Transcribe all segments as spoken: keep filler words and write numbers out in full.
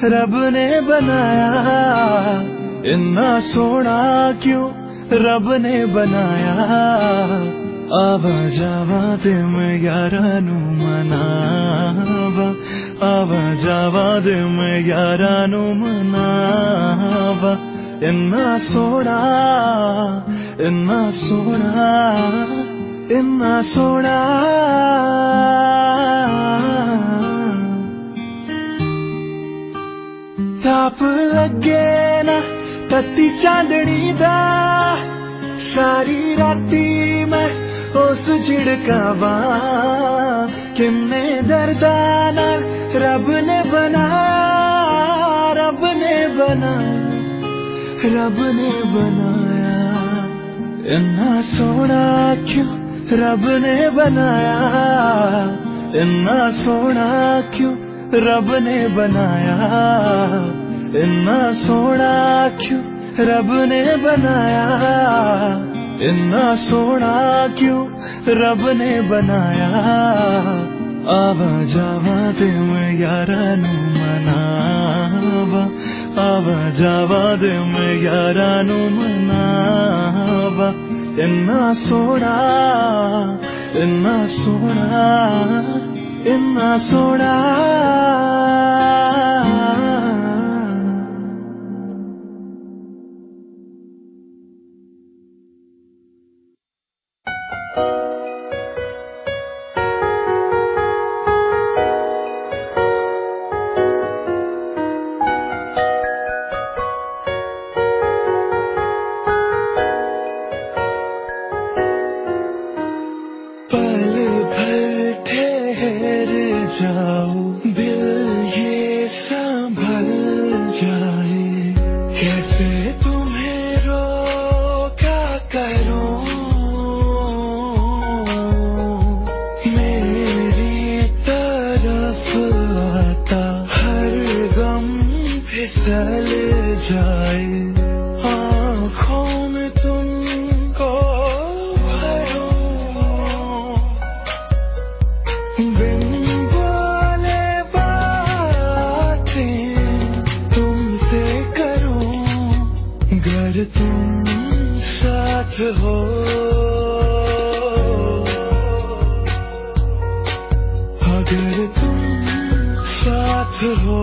रब ने बनाया, इन्ना सोना क्यों रब ने बनाया। आवा जावा ते मैं यारा नू मनावा, आवा जावा ते मैं यारा नू मनावा। इन्ना सोना, इन्ना सोना, इन्ना सोना। ताप लगे ना तत्ती चांदनी दा, सारी राती मैं उस झिड़कावा। किन्ने दर्दा नाल रब ने बनाया, रब ने बनाया, रब ने बनाया। इन्ना सोना क्यों रब ने बनाया, इन्ना सोना क्यों रब ने बनाया। इन्ना सोना क्यों रब ने बनाया, इन्ना सोना क्यों रब ने बनाया। आवा जावा ते मैं यारा नू मनावा, आवा जावा ते मैं यारा नू मनावा। इन्ना सोना, इन्ना सोना, इन्ना सोना। जाओ दिल ये संभल जाए, कैसे तुम्हें रोका करूं। मेरी तरफ आता हर गम फिसल जाए, आँखों में तुमको भरूं। अगर तुम साथ हो, अगर तुम साथ हो,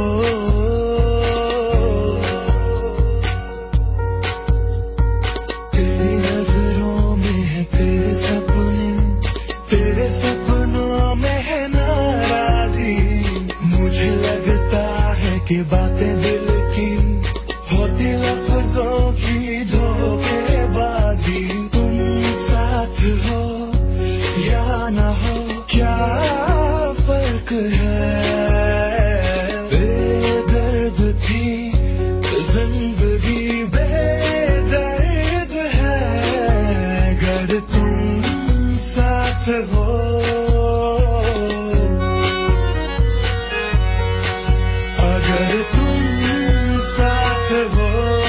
तेरी नजरों में है तेरे सपने, तेरे सपनों में है नाराजी। मुझे लगता है कि बातें दिल की होती लफ्जों की धोखेबाजी। तुम साथ हो या न हो क्या फर्क है। बेदर्द थी जिंदगी बेदर्द है, अगर तुम साथ हो। अगर तुम साथ हो,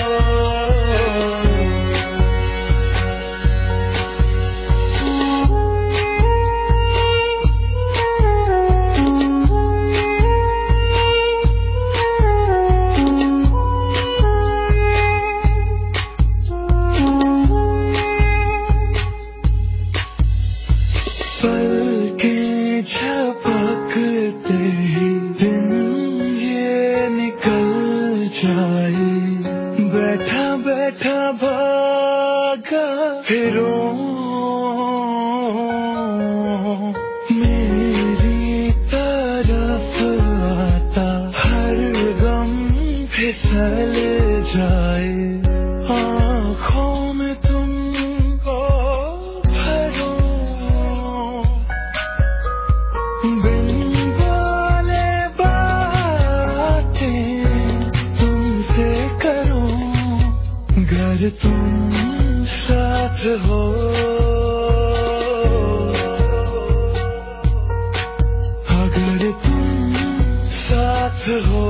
पलकें झपकते ही दिन ये निकल जाए। बैठा बैठा भागा फिरूं, मेरी तरफ आता हर गम फिसल जाए, आँखों में तुमको भरूं। बिन बोले बातें तुमसे करूं, अगर तुम साथ हो। अगर तुम साथ हो,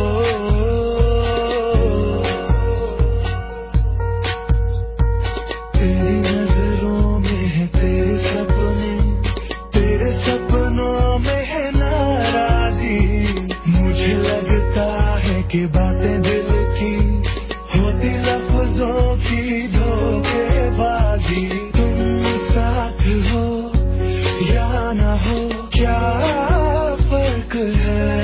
तेरी नजरों में है तेरे सपने, तेरे सपनों में है नाराजी। मुझे लगता है कि बातें दिल की होती लफ्जों की धोखेबाजी, तुम साथ हो या ना हो क्या फर्क है,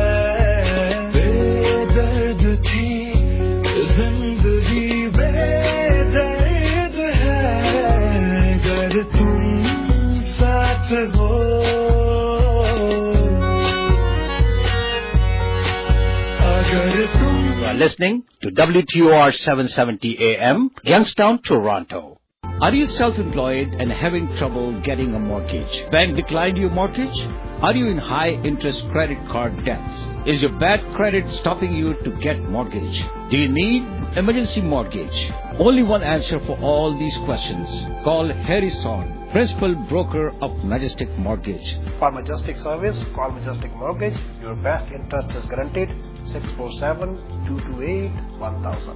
बेदर्द थी जिंदगी बेदर्द है, अगर तुम साथ हो. You are listening to W T O R seven seventy A M, Youngstown, Toronto. Are you self-employed and having trouble getting a mortgage? Bank declined your mortgage? Are you in high-interest credit card debts? Is your bad credit stopping you to get mortgage? Do you need emergency mortgage? Only one answer for all these questions. Call Harrison, Principal Broker of Majestic Mortgage. For Majestic Service, call Majestic Mortgage. Your best interest is guaranteed. six four seven, two two eight, one thousand.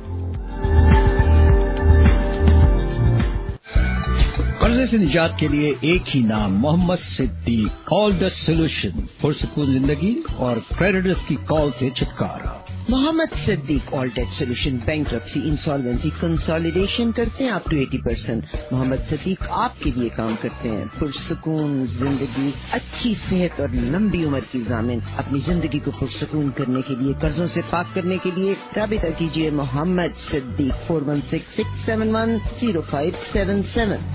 कर्जे से निजात के लिए एक ही नाम, Mohammad Siddique. All the solution, पुरसकून जिंदगी और क्रेडिटर्स की कॉल से छुटकारा. Mohammad Siddique all debt solution, bankruptcy, insolvency, consolidation करते हैं अप टू अस्सी परसेंट. मोहम्मद सिद्दीक आपके लिए काम करते हैं. पुरसकून जिंदगी, अच्छी सेहत और लंबी उम्र की ज़ामिन. अपनी जिंदगी को पुरसकून करने के लिए, कर्जों से पाक करने के लिए राबिता कीजिए Mohammad Siddique four one six six seven one zero five seven seven.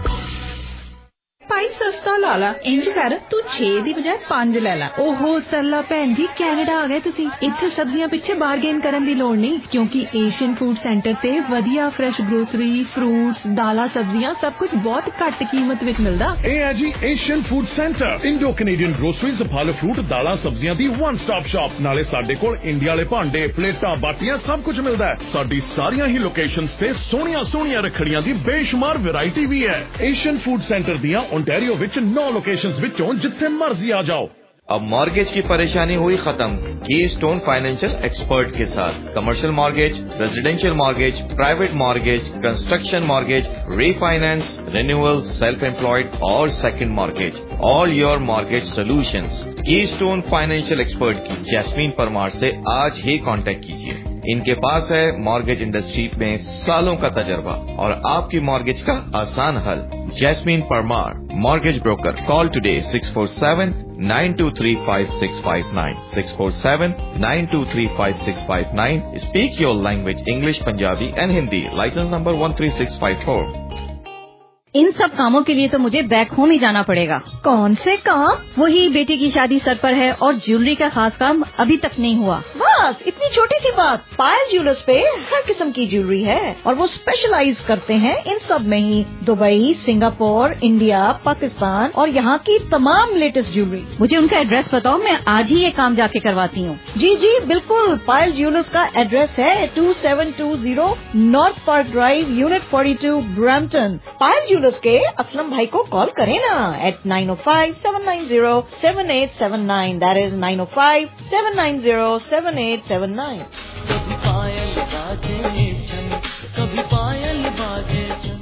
ਭਾਈ ਸਸਤਾ ਲਾ ਲਾ, ਇੰਜ ਕਰ ਤੂੰ ਛੇ ਦੀ ਬਜਾਏ ਪੰਜ ਲੈ ਲੈ. ਓਹੋ ਸਰਲਾ ਭੈਣ ਜੀ, ਕੈਨੇਡਾ ਆ ਗਏ ਤੁਸੀਂ. ਇੱਥੇ ਸਬਜ਼ੀਆਂ ਪਿੱਛੇ ਬਾਰਗੇਨ ਕਰਨ ਦੀ ਲੋੜ ਨਹੀਂ, ਕਿਉਂਕਿ ਏਸ਼ੀਅਨ ਫੂਡ ਸੈਂਟਰ ਤੇ ਵਧੀਆ ਫਰੈਸ਼ ਗਰੋਸਰੀ, ਫਰੂਟਸ, ਦਾਲਾਂ, ਸਬਜ਼ੀਆਂ ਸਭ ਕੁਝ ਬਹੁਤ ਘੱਟ ਕੀਮਤ ਵਿੱਚ ਮਿਲਦਾ. ਇਹ ਹੈ ਜੀ Asian food centre, Indo Canadian groceries, ਫਲ ਫਰੂਟ, ਦਾਲਾਂ, ਸਬਜ਼ੀਆਂ ਦੀ ਵਨ ਸਟਾਪ ਸ਼ਾਪ. ਨਾਲੇ ਸਾਡੇ ਕੋਲ ਇੰਡੀਆ ਵਾਲੇ ਭਾਂਡੇ, ਪਲੇਟਾਂ, ਬਾਟੀਆਂ ਸਭ ਕੁਝ ਮਿਲਦਾ ਹੈ. ਸਾਡੀ ਸਾਰੀਆਂ ਹੀ ਲੋਕੇਸ਼ਨਸ ਤੇ ਸੋਹਣੀਆਂ ਸੋਹਣੀਆਂ ਰੱਖੜੀਆਂ ਦੀ ਬੇਸ਼ੁਮਾਰ ਵੈਰਾਈਟੀ ਵੀ ਹੈ. ਏਸ਼ੀਅਨ ਫੂਡ ਸੈਂਟਰ ਦੀਆਂ ओंटारियो विच नौ लोकेशंस विचों जिथे मर्जी आ जाओ. अब मॉर्गेज की परेशानी हुई खत्म की स्टोन फाइनेंशियल एक्सपर्ट के साथ. Commercial mortgage, residential mortgage, private mortgage, construction mortgage, refinance, renewal, self employed और second mortgage. All your mortgage solutions Keystone financial expert की जैस्मीन परमार से आज ही कांटेक्ट कीजिए. इनके पास है मॉर्गेज इंडस्ट्री में सालों का तजर्बा और आपकी मॉर्गेज का आसान हल. Jasmine Parmar, mortgage broker. Call today six four seven nine two three five six five nine, six four seven nine two three five six five nine. Speak your language English, Punjabi and Hindi. Licence number one three six five four. इन सब कामों के लिए तो मुझे back home ही जाना पड़ेगा. कौन से काम? वही बेटी की शादी सर पर है और ज्वेलरी का खास काम अभी तक नहीं हुआ. बस इतनी छोटी सी बात. पायल ज्वेलर्स पे हर किस्म की ज्वेलरी है और वो स्पेशलाइज करते हैं इन सब में ही. दुबई, सिंगापुर, इंडिया, पाकिस्तान और यहाँ की तमाम लेटेस्ट ज्वेलरी. मुझे उनका एड्रेस बताओ, मैं आज ही ये काम जाके करवाती हूँ. जी जी बिल्कुल. पायल ज्वेलर्स का एड्रेस है two seven two zero north park drive, unit forty two, Brampton. Payal के असलम भाई को कॉल करें ना eight nine O five seven nine zero seven eight seven nine. That is nine O five seven nine zero seven eight seven nine. कभी पायल बाजे छन, कभी पायल बाजे छन.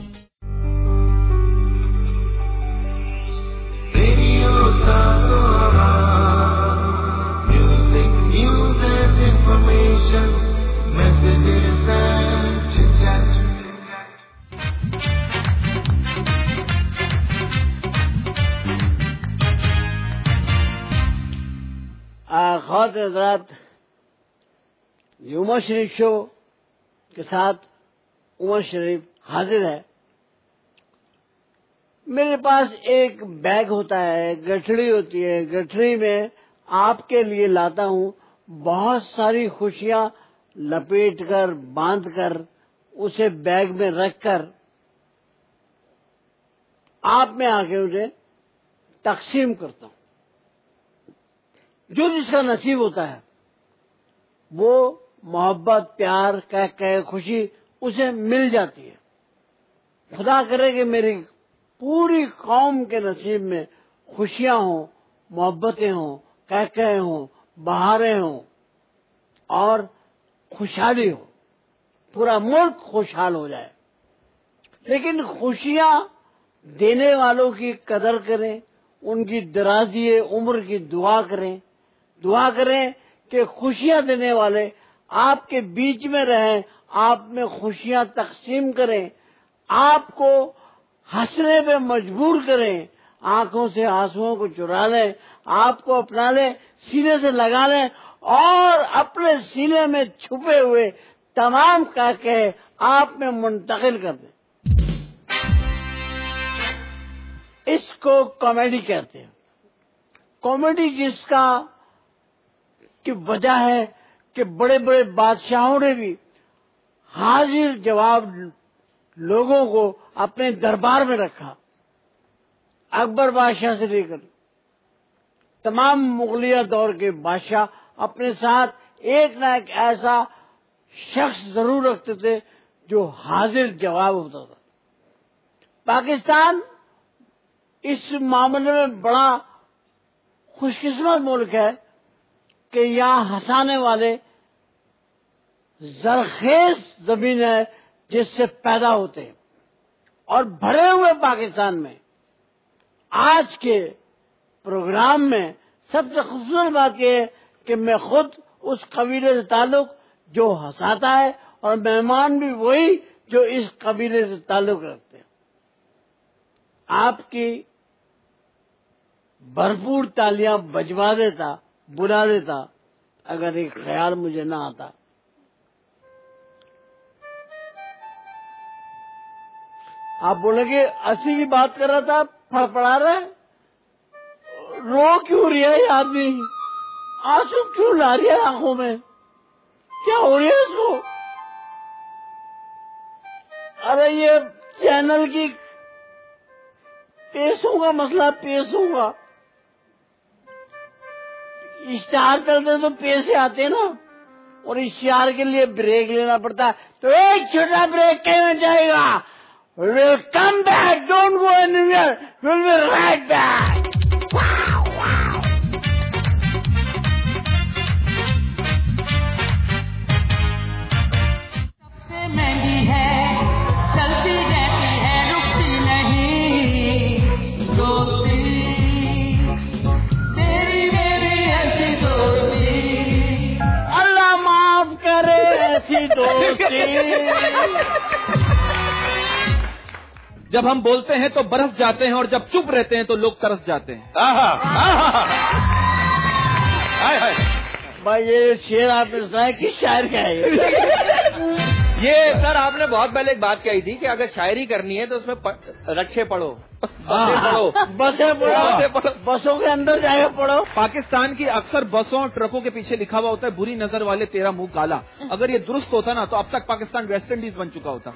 Radio Saara music, news and information, messages and chit chat. ख़ास हज़रात, उमर शरीफ शो के साथ उमर शरीफ हाजिर है. मेरे पास एक बैग होता है, गठड़ी होती है. गठड़ी में आपके लिए लाता हूँ बहुत सारी खुशियाँ लपेट कर, बांध कर, उसे बैग में रख कर आप में आके उसे तकसीम करता हूँ. जो जिसका नसीब होता है वो मोहब्बत, प्यार, कह कह खुशी उसे मिल जाती है. खुदा करे कि मेरी पूरी कौम के नसीब में खुशियां हों, मोहब्बतें हों, कह कह हों, बहारें हों और खुशहाली हो. पूरा मुल्क खुशहाल हो जाए. लेकिन खुशियां देने वालों की कदर करें, उनकी दराजी उम्र की दुआ करें. दुआ करें कि खुशियां देने वाले آپ کے بیچ میں رہیں، آپ میں خوشیاں تقسیم کریں، آپ کو ہنسنے پہ مجبور کریں، آنکھوں سے آنسوؤں کو چرا لیں، آپ کو اپنا لیں، سینے سے لگا لیں اور اپنے سینے میں چھپے ہوئے تمام قہقہے آپ میں منتقل کر دیں۔ اس کو کامیڈی کہتے ہیں۔ کامیڈی جس کا کی وجہ ہے کہ بڑے بڑے بادشاہوں نے بھی حاضر جواب لوگوں کو اپنے دربار میں رکھا، اکبر بادشاہ سے لے کر تمام مغلیہ دور کے بادشاہ اپنے ساتھ ایک نہ ایک ایسا شخص ضرور رکھتے تھے جو حاضر جواب ہوتا تھا۔ پاکستان اس معاملے میں بڑا خوش قسمت ملک ہے کہ یہاں ہنسانے والے زرخیز زمین ہے جس سے پیدا ہوتے ہیں، اور بھرے ہوئے پاکستان میں آج کے پروگرام میں سب سے خوبصورت بات یہ ہے کہ میں خود اس قبیلے سے تعلق جو ہنساتا ہے، اور مہمان بھی وہی جو اس قبیلے سے تعلق رکھتے ہیں۔ آپ کی بھرپور تالیاں بجوا دیتا، بلا دیتا اگر ایک خیال مجھے نہ آتا۔ آپ بولیں گے اسی کی بات کر رہا تھا، پڑ پڑا رہا ہے، رو کیوں رہی ہے یہ آدمی، آنسو کیوں لا رہی ہے آنکھوں میں، کیا ہو رہی ہے اس کو؟ ارے یہ چینل کی پیسوں کا مسئلہ، پیسوں کا اشتہار چلتے تو پیسے آتے نا، اور اشتہار کے لیے بریک لینا پڑتا ہے، تو ایک چھوٹا بریک کہنا جائے گا۔ We'll come back, don't go anywhere, we'll be right back. Wow, wow. سب سے مہنگی ہے، چلتی رہتی ہے، رکتی نہیں، دوستی تیری میری ایسی دوستی، اللہ معاف کرے ایسی دوستی۔ جب ہم بولتے ہیں تو برس جاتے ہیں، اور جب چپ رہتے ہیں تو لوگ ترس جاتے ہیں۔ بھائی یہ شعر آپ نے سنا ہے، کس شاعر کا ہے یہ؟ سر آپ نے بہت پہلے ایک بات کہی تھی کہ اگر شاعری کرنی ہے تو اس میں رکشے پڑھو، بسیں پڑھو، بسیں پڑھو، بسوں کے اندر جا کے پڑھو۔ پاکستان کی اکثر بسوں اور ٹرکوں کے پیچھے لکھا ہوا ہوتا ہے بری نظر والے تیرا منہ کالا۔ اگر یہ درست ہوتا نا تو اب تک پاکستان ویسٹ انڈیز بن چکا ہوتا۔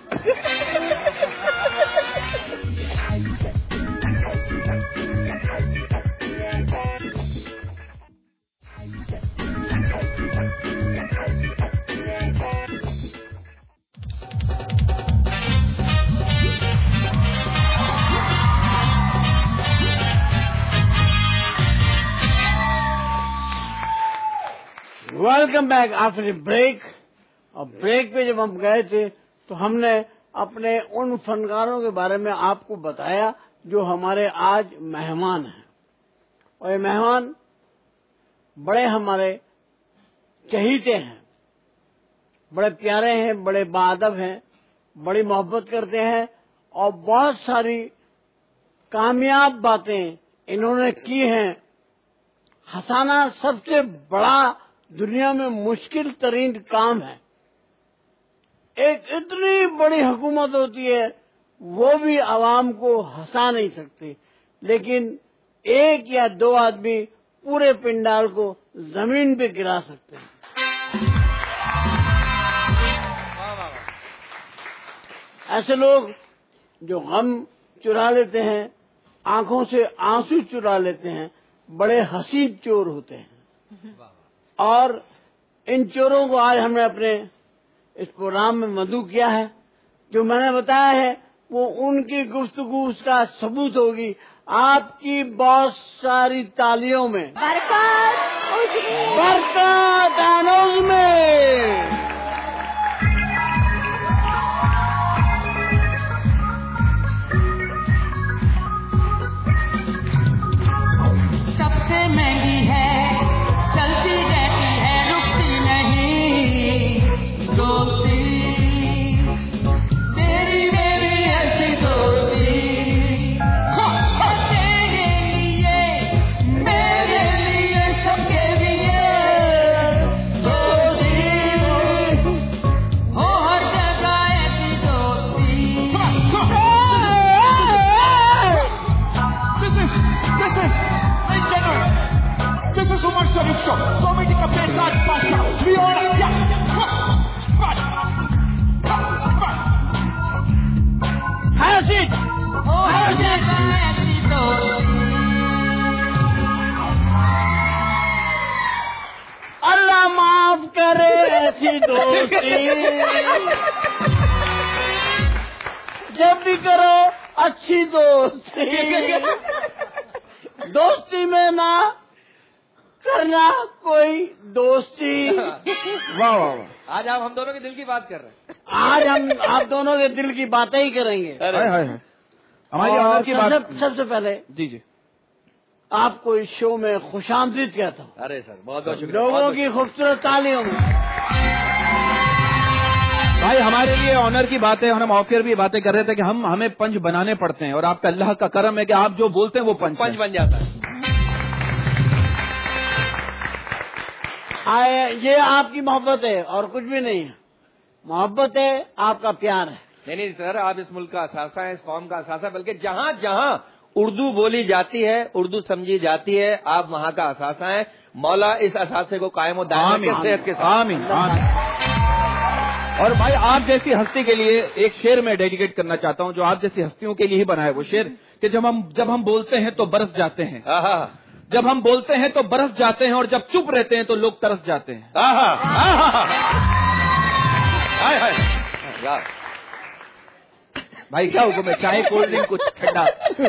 Welcome back after break. اور بریک پہ جب ہم گئے تھے تو ہم نے اپنے ان فنکاروں کے بارے میں آپ کو بتایا جو ہمارے آج مہمان ہیں، اور یہ مہمان بڑے ہمارے چہیتے ہیں، بڑے پیارے ہیں، بڑے باادب ہیں، بڑی محبت کرتے ہیں، اور بہت ساری کامیاب باتیں انہوں نے کی ہیں۔ ہنسانا سب سے بڑا دنیا میں مشکل ترین کام ہے۔ ایک اتنی بڑی حکومت ہوتی ہے، وہ بھی عوام کو ہنسا نہیں سکتی، لیکن ایک یا دو آدمی پورے پنڈال کو زمین پہ گرا سکتے ہیں۔ ایسے لوگ جو غم چرا لیتے ہیں، آنکھوں سے آنسو چرا لیتے ہیں، بڑے حسین چور ہوتے ہیں، اور ان چوروں کو آج ہم نے اپنے اس پروگرام میں مدعو کیا ہے۔ جو میں نے بتایا ہے وہ ان کی گفتگو اس کا ثبوت ہوگی۔ آپ کی بہت ساری تالیوں میں برکت برکت آنوز میں سب سے مہنگی ہے، چلتی رہتی ہے، رکتی نہیں، अच्छी दोस्ती, जब भी करो अच्छी दोस्ती, दोस्ती में ना करना कोई दोस्ती। वाह वाह वाह। आज आप हम दोनों के दिल की बात कर रहे हैं। आज हम आप दोनों के दिल की बातें ही करेंगे। हाय हाय हाय। हमारी ऑनर की बात। सबसे सबसे पहले जी जी आपको इस शो में खुशामदीद कहता हूँ। अरे सर बहुत बहुत शुक्रिया। लोगों की खूबसूरत तालियों में। भाई हमारे लिए ऑनर की बात है, हम ऑफियर भी बातें कर रहे थे कि हम हमें पंच बनाने पड़ते हैं और आपका अल्लाह का करम है कि आप जो बोलते हैं वो पंच पंच बन जाता है। आए, ये आपकी मोहब्बत है और कुछ भी नहीं है। मोहब्बत है, आपका प्यार है। नहीं नहीं सर, आप इस मुल्क का असासा है, इस कौम का असासा, बल्कि जहाँ जहाँ उर्दू बोली जाती है, उर्दू समझी जाती है, आप वहाँ का असासा है। मौला इस असासे को कायम और दायम रखे सेहत के साथ। आमीन आमीन। और भाई आप जैसी हस्ती के लिए एक शेर में डेडिकेट करना चाहता हूँ, जो आप जैसी हस्तियों के लिए ही बना है वो शेर, कि जब हम जब हम बोलते हैं तो बरस जाते हैं, जब हम बोलते हैं तो बरस जाते हैं, और जब चुप रहते हैं तो लोग तरस जाते हैं। हाय हाय भाई क्या हुक्म है, चाय कोल्ड ड्रिंक कुछ ठंडा?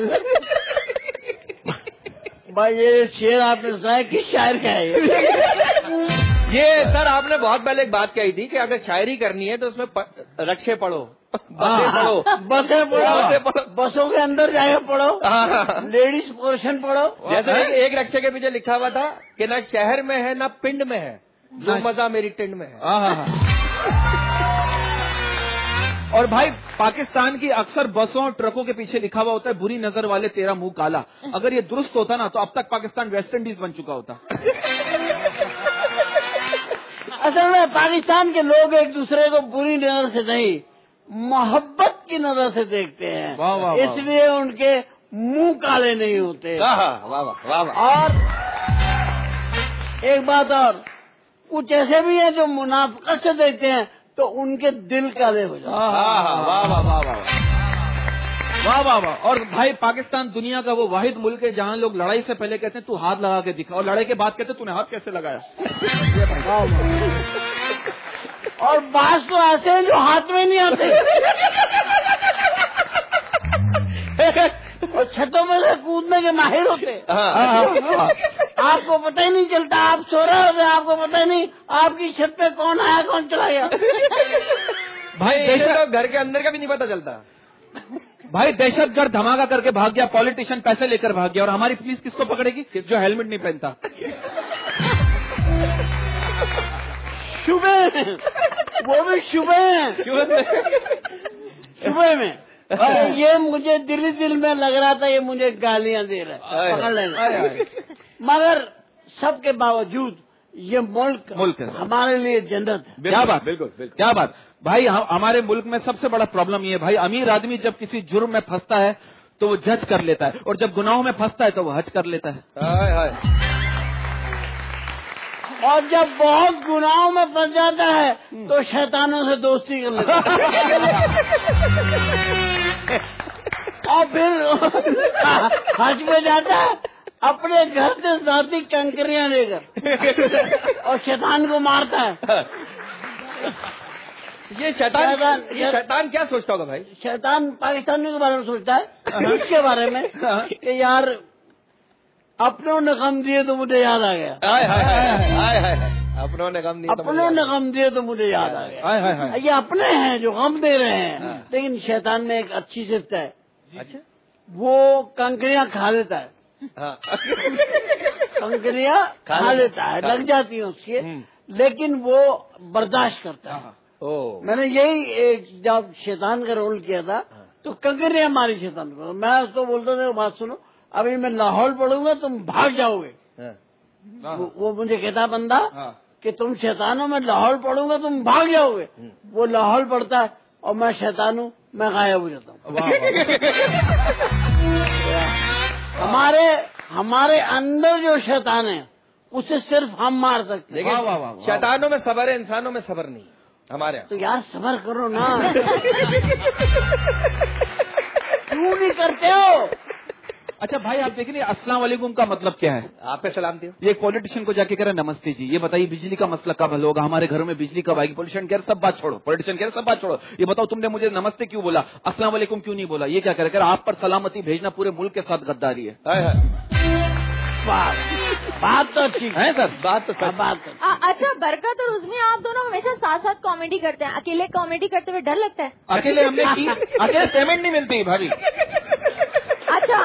भाई ये शेर आपने सुनाया, किस शायर का है ये? ये सर आपने बहुत पहले एक बात कही थी कि अगर शायरी करनी है तो उसमें प, रक्षे पढ़ो, बसें पढ़ो, बसें पढ़ो, बसों के अंदर जाके पढ़ो, लेडीज पोर्शन पढ़ो। जैसे एक, एक रक्षे के पीछे लिखा हुआ था कि ना शहर में है ना पिंड में है, जो मजा मेरी टिंड में है। और भाई पाकिस्तान की अक्सर बसों ट्रकों के पीछे लिखा हुआ होता है, बुरी नजर वाले तेरा मुंह काला। अगर ये दुरुस्त होता ना तो अब तक पाकिस्तान वेस्ट इंडीज बन चुका होता। असल में पाकिस्तान के लोग एक दूसरे को बुरी नजर से नहीं, मोहब्बत की नजर से देखते हैं। वाह वाह, इसलिए उनके मुंह काले नहीं होते। वाह वाह वाह वाह। और एक बात और, कुछ ऐसे भी हैं जो मुनाफिकत से देखते हैं तो उनके दिल काले हो जाते हैं। वाह वाह वाह वाह वाह वाह वाह। और भाई पाकिस्तान दुनिया का वो वाहिद मुल्क है जहाँ लोग लड़ाई से पहले कहते हैं तू हाथ लगा के दिखा, और लड़ाई के बाद कहते हैं तूने हाथ कैसे लगाया। और बात तो ऐसे हैं जो हाथ में नहीं आते, और छतों में से कूदने के माहिर होते। आपको पता ही नहीं चलता, आप सो रहे होते, आपको पता ही नहीं आपकी छत पे कौन आया कौन चला गया। भाई तो घर के अंदर का भी नहीं पता चलता। भाई दहशतगर्द धमाका करके भाग गया, पॉलिटिशियन पैसे लेकर भाग गया, और हमारी पुलिस किसको पकड़ेगी? जो हेलमेट नहीं पहनता। सुबह वो भी सुबह सुबह में और ये मुझे दिल दिल में लग रहा था ये मुझे गालियां दे रहा है, पकड़ लेना। मगर सबके बावजूद ये मुल्क मुल्क है हमारे लिए जन्नत है। क्या बात, बिल्कुल बिल्कुल क्या बात। भाई हमारे मुल्क में सबसे बड़ा प्रॉब्लम ये है भाई, अमीर आदमी जब किसी जुर्म में फंसता है तो वो जज कर लेता है, और जब गुनाहों में फंसता है तो वो हज कर लेता है। हाय हाय। और जब बहुत गुनाहों में फंस जाता है तो शैतानों से दोस्ती कर लेता है, और फिर हज में जाता है अपने घर से जाती कंकरियां लेकर और शैतान को मारता है। ये शैतान ये शैतान क्या सोचता होगा भाई? शैतान पाकिस्तानियों के बारे में सोचता है, इसके बारे में कि यार अपनों ने गम दिए तो मुझे याद आ गया। हाय हाय हाय हाय हाय। अपनों ने गम दिए अपनों ने गम दिए तो मुझे याद आ गया। हाय हाय हाय। ये अपने हैं जो गम दे रहे हैं, लेकिन शैतान में एक अच्छी सिफ्त है। अच्छा, वो कंकरियां खा लेता है। कंकरियां खा लेता है, लग जाती है उसके, लेकिन वो बर्दाश्त करता है। ओ, मैंने यही एक जब शैतान का रोल किया था तो कंकरियां मारी शैतान को। मैं उसको बोलता था बात सुनो, अभी मैं लाहौल पढ़ूंगा तुम भाग जाओगे। वो, वो मुझे कहता बंदा कि तुम शैतान हो, मैं लाहौल पढ़ूंगा तुम भाग जाओगे। वो लाहौल पढ़ता है और मैं शैतान हूँ, मैं गायब हो जाता हूँ। हमारे हमारे अंदर जो शैतान है उसे सिर्फ हम मार सकते हैं। शैतानों में सबर है, इंसानों में सबर नहीं हमारे यहाँ। तो यार सबर करो ना। क्यों नहीं करते हो? اچھا بھائی آپ دیکھیں السلام علیکم کا مطلب کیا ہے؟ آپ پہ سلامتی ہو. یہ پولیٹیشین کو جا کے کہہ رہے نمستے جی. یہ بتائیے بجلی کا مسئلہ کب حل ہوگا؟ ہمارے گھروں میں بجلی کب آئے گی؟ پولیٹیشین کہہ رہے سب بات چھوڑو, پولیٹیشین کہہ رہے سب بات چھوڑو. یہ بتاؤ تم نے مجھے نمستے کیوں بولا, السلام علیکم کیوں نہیں بولا؟ یہ کیا کہہ رہے آپ پر سلامتی بھیجنا پورے ملک کے ساتھ غداری ہے. بات تو ٹھیک ہے سر, بات تو بات. اچھا برکت اور عزمی آپ دونوں ہمیشہ ساتھ ساتھ کامیڈی کرتے ہیں, اکیلے کامیڈی کرتے ہوئے ڈر لگتا ہے؟ اکیلے ہم نے کی, اکیلے پیمنٹ نہیں ملتی بھابھی. اچھا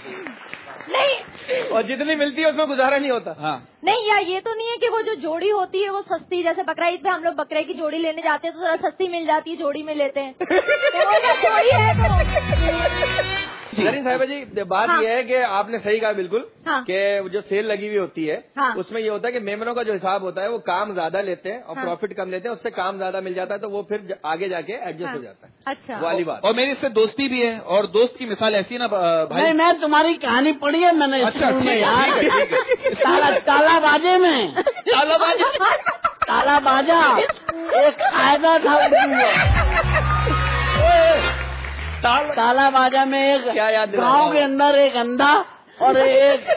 نہیں, اور جتنی ملتی ہے اس میں گزارا نہیں ہوتا. ہاں نہیں یا یہ تو نہیں ہے کہ وہ جو جوڑی ہوتی ہے وہ سستی, جیسے بقرعید پہ ہم لوگ بکرے کی جوڑی لینے جاتے ہیں تو ذرا سستی مل جاتی ہے, جوڑی میں لیتے ہیں. جوڑی ہے زرین صاحبہ جی, بات یہ ہے کہ آپ نے صحیح کہا بالکل کہ جو سیل لگی ہوئی ہوتی ہے اس میں یہ ہوتا ہے کہ میمنوں کا جو حساب ہوتا ہے وہ کام زیادہ لیتے ہیں اور پروفٹ کم لیتے ہیں, اس سے کام زیادہ مل جاتا ہے تو وہ پھر آگے جا کے ایڈجسٹ ہو جاتا ہے. اچھا والی بات. اور میری اس سے دوستی بھی ہے, اور دوست کی مثال ایسی ہے نا بھائی. میں تمہاری کہانی پڑھی ہے میں نے. اچھا تالا باجے میں تالا باجا تالا باجا ایک قاعدہ تھا تالا باجا میں ایک گاؤں کے اندر ایک اندھا اور ایک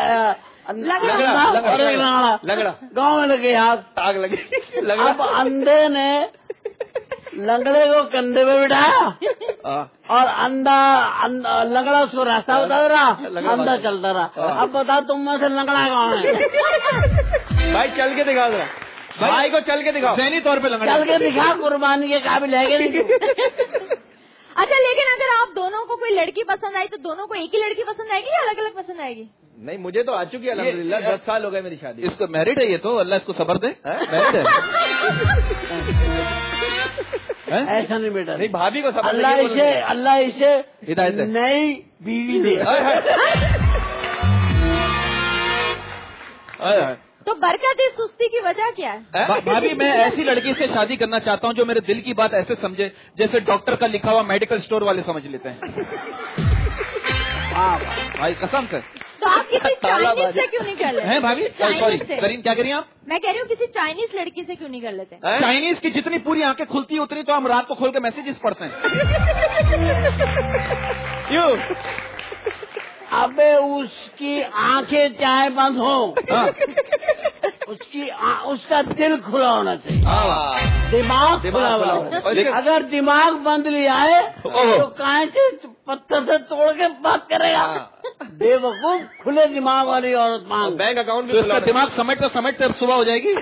لگڑا گاؤں میں لگے ہاتھ آگ لگی. اب اندھے نے لنگڑے کو کندھے پہ بٹھایا اور اندھا لنگڑا اس کو راستہ بتا رہا, اندھا چلتا رہا. اب بتاؤ تم میں سے لنگڑا کون ہے؟ بھائی چل کے دکھا ذرا, بھائی کو چل کے دکھاؤ. ذہنی طور پہ لنگڑا چل کے دکھا, قربانی کے قابل ہے کہ نہیں؟ اچھا لیکن اگر آپ دونوں کو کوئی لڑکی پسند آئی تو دونوں کو ایک ہی لڑکی پسند آئے گی یا الگ الگ پسند آئے گی؟ نہیں مجھے تو آ چکی ہے الحمدللہ, دس سال ہو گئے میری شادی. اس کو میرڈ ہے, یہ تو اللہ اس کو صبر دے. میرڈ ہے ایسا نہیں بیٹا, نہیں بھابھی کو صبر. اللہ اسے اللہ اسے ہدایت نئی بیوی دے. تو برکت اس سستی کی وجہ کیا ہے؟ بھابھی میں ایسی لڑکی سے شادی کرنا چاہتا ہوں جو میرے دل کی بات ایسے سمجھے جیسے ڈاکٹر کا لکھا ہوا میڈیکل اسٹور والے سمجھ لیتے ہیں. بھائی قسم سے. تو آپ کسی چائنیز سے کیوں نہیں کر لیتے ہیں بھابھی؟ سوری کریم, کیا کریے آپ؟ میں کہہ رہی ہوں کسی چائنیز لڑکی سے کیوں نہیں کر لیتے؟ چائنیز کی جتنی پوری آنکھیں کھلتی اتنی تو ہم رات کو کھول کے میسیجز پڑھتے ہیں. کیوں؟ ابے اس کی آنکھیں چاہے بند ہو, اس کی اس کا دل کھلا ہونا چاہیے, دماغ کھلا ہوا. اگر دماغ بند لیا ہے تو کہیں سے پتھر سے توڑ کے بات کرے گا. بے وقوف کھلے دماغ والی عورت مانگ. بینک اکاؤنٹ بھی اس کا دماغ سمیٹتے سمیٹتے صبح ہو جائے گی.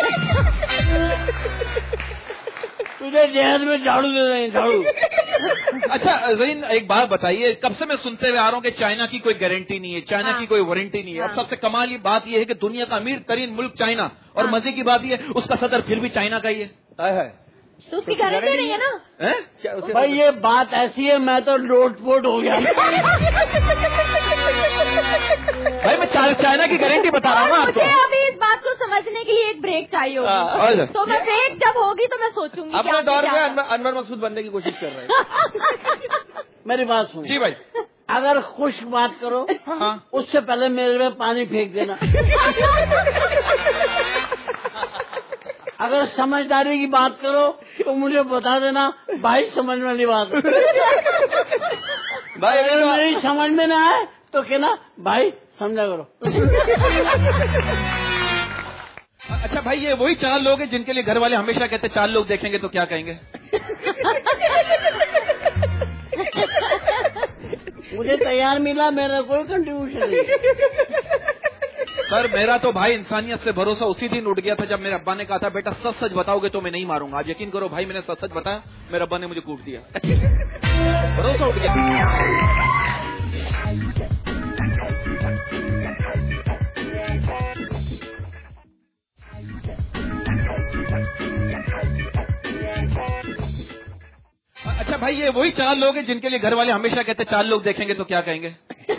تجھے جہاز میں جھاڑو دے دیں جھاڑو. اچھا زرین ایک بات بتائیے, کب سے میں سنتے ہوئے آ رہا ہوں کہ چائنا کی کوئی گارنٹی نہیں ہے, چائنا کی کوئی وارنٹی نہیں ہے. اب سب سے کمال یہ بات یہ ہے کہ دنیا کا امیر ترین ملک چائنا, اور مزے کی بات یہ ہے اس کا صدر پھر بھی چائنا کا ہی ہے. تو اس کی گارنٹی نہیں ہے نا بھائی, یہ بات ایسی ہے میں تو لوٹ پوٹ ہو گیا. بھائی میں چائنا کی گارنٹی بتا رہا ہوں نا آپ کو. ابھی اس بات کو سمجھنے کے لیے ایک بریک چاہیے ہوگی, تو میں بریک جب ہوگی تو میں سوچوں گی. اپنے دور میں انور مسعود بننے کی کوشش کر رہے ہیں. میری بات سن. جی بھائی. اگر خشک بات کرو اس سے پہلے میرے میں پانی پھینک دینا. اگر سمجھداری کی بات کرو تو مجھے بتا دینا بھائی سمجھ میں نہیں بات. بھائی اگر میری سمجھ میں نہ آئے تو کہنا بھائی سمجھا کرو. اچھا بھائی, یہ وہی چار لوگ ہیں جن کے لیے گھر والے ہمیشہ کہتے ہیں چار لوگ دیکھیں گے تو کیا کہیں گے؟ مجھے تیار ملا, میرا کوئی کنٹریبیوشن نہیں. سر میرا تو بھائی انسانیت سے بھروسہ اسی دن اٹھ گیا تھا جب میرے ابا نے کہا تھا بیٹا سچ سچ بتاؤ گے تو میں نہیں ماروں گا. آپ یقین کرو بھائی, میں نے سچ سچ بتایا, میرے ابا نے مجھے کوٹ دیا. بھروسہ اٹھ گیا. اچھا بھائی, یہ وہی چار لوگ ہیں جن کے لیے گھر والے ہمیشہ کہتے ہیں چار لوگ دیکھیں گے تو کیا کہیں گے؟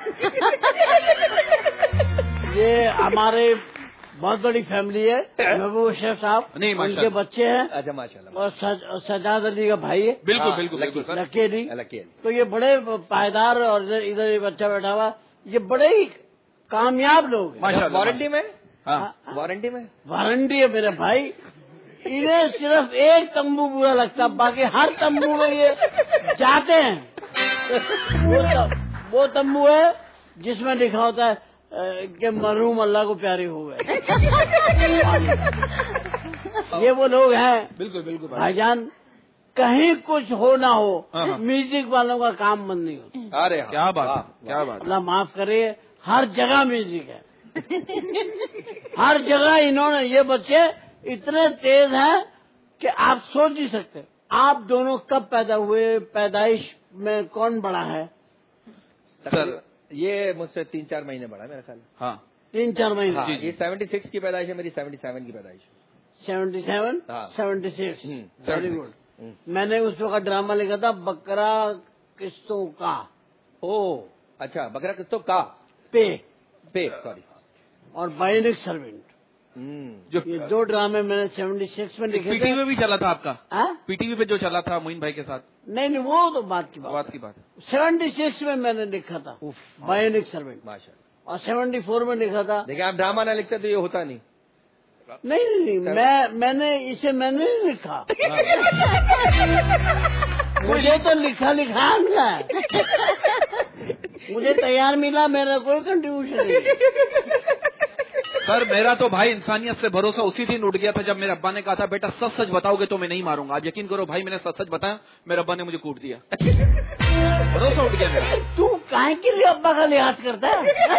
یہ ہمارے بہت بڑی فیملی ہے. محبوب شیخ صاحب, ان کے بچے ہیں, اچھا ماشاء اللہ, اور سجاد علی کا بھائی ہے. بالکل بالکل لکی علی. تو یہ بڑے پائیدار, اور ادھر ادھر یہ بچہ بیٹھا ہوا, یہ بڑے ہی کامیاب لوگ ہیں. وارنٹی میں وارنٹی میں وارنٹی ہے میرے بھائی. انہیں صرف ایک تمبو برا لگتا, باقی ہر تمبو میں یہ جاتے ہیں. وہ تمبو ہے جس میں لکھا ہوتا ہے کہ مرحوم اللہ کو پیارے ہو گئے. یہ وہ لوگ ہیں بالکل بالکل بھائی جان, کہیں کچھ ہو نہ ہو میوزک والوں کا کام بند نہیں ہوتا. ارے کیا بات کیا بات. اللہ معاف کرے, ہر جگہ میوزک ہے, ہر جگہ انہوں نے, یہ بچے اتنے تیز ہیں کہ آپ سوچ نہیں سکتے. آپ دونوں کب پیدا ہوئے, پیدائش میں کون بڑا ہے؟ سر یہ مجھ سے تین چار مہینے بڑا ہے میرا خیال. ہاں تین چار مہینے. جی جی سیونٹی سکس کی پیدائش ہے میری, سیونٹی سیون کی پیدائش. Seventy seven seventy six very good. میں نے اس وقت ڈرامہ لکھا تھا بکرا قسطوں کا. او اچھا, بکرا قسطوں کا پے پے سوری اور بائنک سروینٹ. یہ دو ڈرامے میں نے سیونٹی سکس میں لکھے. پی ٹی وی بھی چلا تھا آپ کا؟ ہاں پی ٹی وی پہ جو چلا تھا معین بھائی کے ساتھ. نہیں نہیں وہ تو بات کی بات کی بات. سیونٹی سکس میں میں نے لکھا تھا بائنک سروینٹ, ماشاء اللہ. اور سیونٹی فور میں لکھا تھا. دیکھیں آپ ڈرامہ نہ لکھتے تو یہ ہوتا نہیں. نہیں نہیں میں میں نے اسے میں نے نہیں لکھا, مجھے تو لکھا لکھا ملا ہے, مجھے تیار ملا, میرا کوئی کنٹریبیوشن نہیں. سر میرا تو بھائی انسانیت سے بھروسہ اسی دن اٹھ گیا تھا جب میرے ابا نے کہا تھا بیٹا سچ سچ بتاؤ گے تو میں نہیں ماروں گا. آپ یقین کرو بھائی, میں نے سچ سچ بتایا, میرے ابا نے مجھے کوٹ دیا. بھروسہ اٹھ گیا میرا. تو کہیں کے لیے ابا کا لحاظ کرتا ہے؟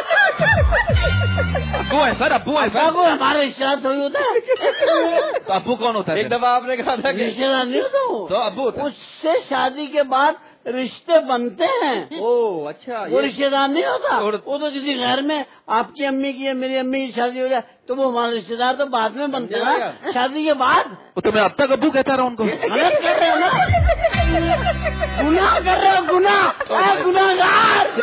ابو ہے سر, ابو ہے سر. کو ہمارا رشتے دار تھوڑی ہوتا ہے. تو ابو کون ہوتا ہے؟ ایک دفعہ آپ نے کہا تھا رشتے دار نہیں ہوتا تو ابو ہوتا ہے. اس سے شادی کے بعد رشتے بنتے ہیں. او اچھا, وہ رشتے دار نہیں ہوتا, وہ تو کسی غیر میں آپ کی امی کی میری امی کی شادی ہو جائے تو وہ ہمارے رشتے دار تو بعد میں بنتے ہیں شادی کے بعد. تو میں اب تک ابو کہتا رہا ان کو. غلط کر رہے ہو نا, گناہ کر رہے ہو, گناہ گناہگار.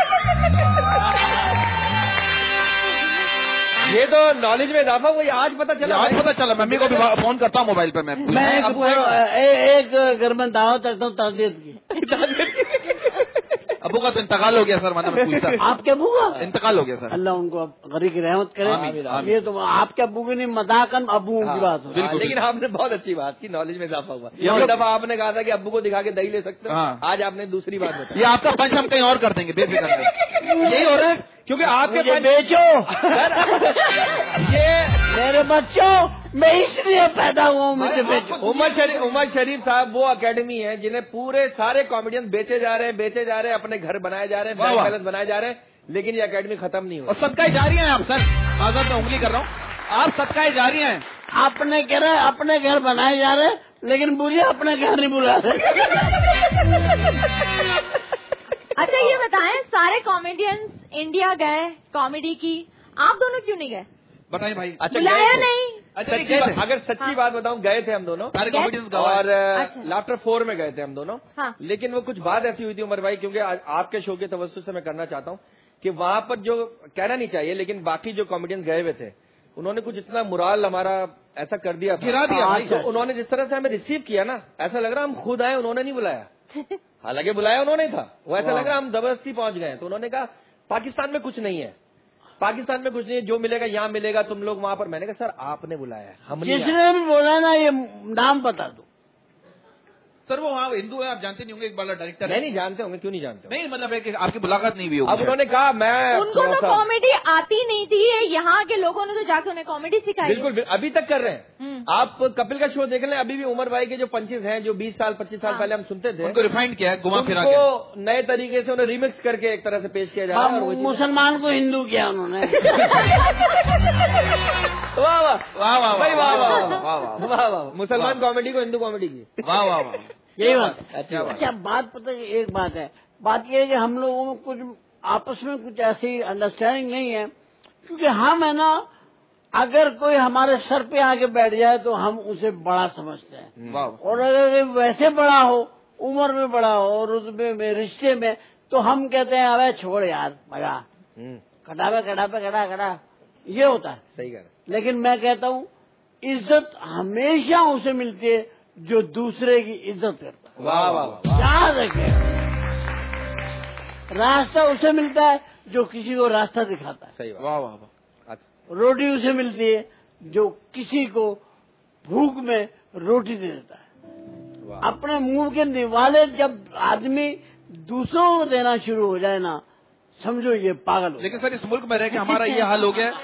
یہ تو نالج میں اضافہ ہوا, آج پتا چلا. آج پتا چلا, ممی کو بھی فون کرتا ہوں موبائل پہ. میں ایک گھر میں دعوت رکھتا ہوں تربیت کی. ابو کا تو انتقال ہو گیا سر, مطلب آپ کے ابو کا انتقال ہو گیا سر. اللہ ان کو غریب کی رحمت کرے. یہ تو آپ کے ابو کی نہیں, مذاقن ابو کی بات ہو. لیکن آپ نے بہت اچھی بات کی, نالج میں اضافہ ہوا. یہ دفعہ آپ نے کہا تھا کہ ابو کو دکھا کے دہی لے سکتے ہیں, آج آپ نے دوسری بات بتائی. یہ آپ کا پنچ ہم کہیں اور کر دیں گے, بے فکر. یہی ہو رہا ہے کیونکہ آپ کے بیچو. یہ میرے بچوں میں اس لیے پیدا ہوا ہوں, مجھے بیچو. عمر شریف عمر شریف صاحب وہ اکیڈمی ہے جنہیں پورے سارے کامیڈین بیچے جا رہے ہیں بیچے جا رہے ہیں, اپنے گھر بنائے جا رہے ہیں, بینک بیلنس بنائے جا رہے ہیں, لیکن یہ اکیڈمی ختم نہیں ہوئی. اور صدقہ جاری ہیں آپ سر, آزاد میں انگلی کر رہا ہوں, آپ صدقہ جاری ہیں. آپ نے کہہ رہے اپنے گھر بنائے جا رہے لیکن مجھے اپنے گھر نہیں بلا رہے. اچھا یہ بتائیں, سارے کامیڈینز انڈیا گئے کامیڈی کی, آپ دونوں کیوں نہیں گئے؟ بتائیں بھائی. بلایا نہیں. اگر سچی بات بتاؤں, گئے تھے ہم دونوں سارے کامیڈینز, اور لافٹر فور میں گئے تھے ہم دونوں. لیکن وہ کچھ بات ایسی ہوئی تھی عمر بھائی, کیونکہ آپ کے شو کے توسط سے میں کرنا چاہتا ہوں کہ وہاں پر جو کہنا نہیں چاہیے, لیکن باقی جو کامیڈینز گئے ہوئے تھے انہوں نے کچھ اتنا مرال ہمارا ایسا کر دیا, گرا دیا. انہوں نے جس طرح سے ہمیں ریسیو کیا نا, ایسا لگ رہا ہم خود آئے, انہوں نے نہیں بلایا. حالانکہ بلایا انہوں نے تھا, وہ ایسا لگ رہا ہم زبردستی پہنچ گئے. تو انہوں نے کہا پاکستان میں کچھ نہیں ہے, پاکستان میں کچھ نہیں ہے, جو ملے گا یہاں ملے گا, تم لوگ وہاں پر. میں نے کہا سر آپ نے بلایا ہے, ہم جس نے بھی بولا نا یہ نام بتا دو. سر وہ وہاں ہندو ہے, آپ جانتے نہیں ہوں گے, ایک بڑا ڈائریکٹر. نہیں نہیں جانتے ہوں گے, کیوں نہیں جانتے؟ نہیں مطلب ہے کہ آپ کی ملاقات نہیں ہوئی ہوگی. اب انہوں نے کہا میں ان کو تو کامیڈی آتی نہیں تھی, یہاں کے لوگوں نے تو جا کے انہیں کامیڈی سکھائی. بالکل ابھی تک کر رہے ہیں. آپ کپل کا شو دیکھ لیں, ابھی بھی عمر بھائی کے جو پنچز ہیں جو بیس سال پچیس سال پہلے ہم سنتے تھے, ان کو ریفائنڈ کیا ہے, گھما پھرا کے نئے طریقے سے انہیں ریمکس کر کے ایک طرح سے پیش کیا جا رہا ہے. مسلمان کو ہندو کیا انہوں نے. واہ واہ واہ واہ واہ واہ, مسلمان کامیڈی کو ہندو کامیڈی کی. واہ واہ واہ, یہی بات. اچھا بات پتہ ایک بات ہے, بات یہ ہے کہ ہم لوگوں میں کچھ آپس میں کچھ ایسی انڈرسٹینڈنگ نہیں ہے, کیونکہ ہم ہے نا, اگر کوئی ہمارے سر پہ آ کے بیٹھ جائے تو ہم اسے بڑا سمجھتے ہیں, اور اگر ویسے بڑا ہو, عمر میں بڑا ہو اور رتبے میں رشتے میں, تو ہم کہتے ہیں ابے چھوڑ یار مگا, کٹا پہ کٹا پہ کٹا کٹا, یہ ہوتا ہے. صحیح کہہ رہے. لیکن میں کہتا ہوں عزت ہمیشہ اسے ملتی ہے جو دوسرے کی عزت کرتا ہے. واہ واہ, یاد رکھے, راستہ اسے ملتا ہے جو کسی کو راستہ دکھاتا ہے. صحیح. واہ واہ واہ. روٹی اسے ملتی ہے جو کسی کو بھوک میں روٹی دے دیتا ہے. اپنے منہ کے نوالے جب آدمی دوسروں کو دینا شروع ہو جائے نا, समझो ये पागल हो। लेकिन सर इस मुल्क में रह के हमारा ये हाल हो गया।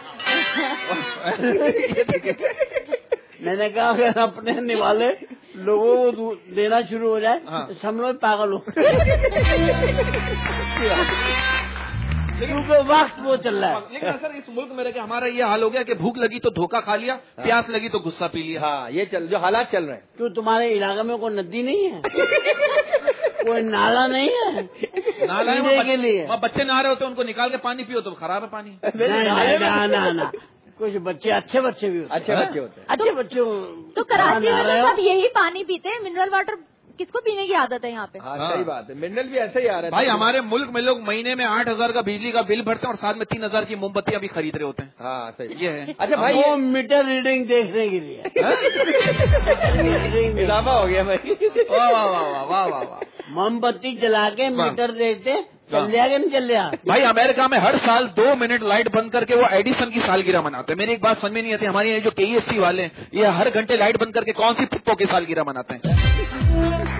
मैंने कहा अगर अपने निवाले लोगों को देना शुरू हो जाए तो सब लोग पागल हो। क्योंकि वक्त वो चल रहा है। लेकिन सर इस मुल्क में रह के हमारा ये हाल हो गया कि भूख लगी तो धोखा खा लिया, प्यास लगी तो गुस्सा पी लिया। हाँ, ये चल जो हालात चल रहे हैं। क्यों तुम्हारे इलाके में कोई नदी नहीं है? कोई नाला नहीं है नाला पीने के लिए? वहाँ बच्चे नहा रहे होते उनको निकाल के पानी पियो तो खराब है पानी। ना ना ना, कुछ बच्चे अच्छे बच्चे भी होते हैं। अच्छे बच्चे होते हैं। अच्छे बच्चे तो कराची में तो सब यही पानी पीते हैं। मिनरल वाटर किसको पीने की आदत है यहाँ पे? हाँ, सही बात है। मिनरल भी ऐसे ही आ रहा है भाई। हमारे मुल्क में लोग महीने में आठ हजार का बिजली का बिल भरते हैं और साथ में तीन हजार की मोमबत्तियां भी खरीद रहे होते हैं। हाँ सही, ये है। अच्छा भाई, वो मीटर रीडिंग देखने के लिए इजाफा हो गया भाई। वाह वाह वाह वाह वाह वाह। मोमबत्ती जला के मीटर देखते चल जाएगा नहीं चल जाएगा। भाई अमेरिका में हर साल दो मिनट लाइट बंद करके वो एडिसन की सालगिरह मनाते हैं। मेरी एक बात समझ में नहीं आती, हमारे यहाँ जो के ई एस सी वाले हैं ये हर घंटे लाइट बंद करके कौन सी पुप्पो की सालगिरह मनाते हैं?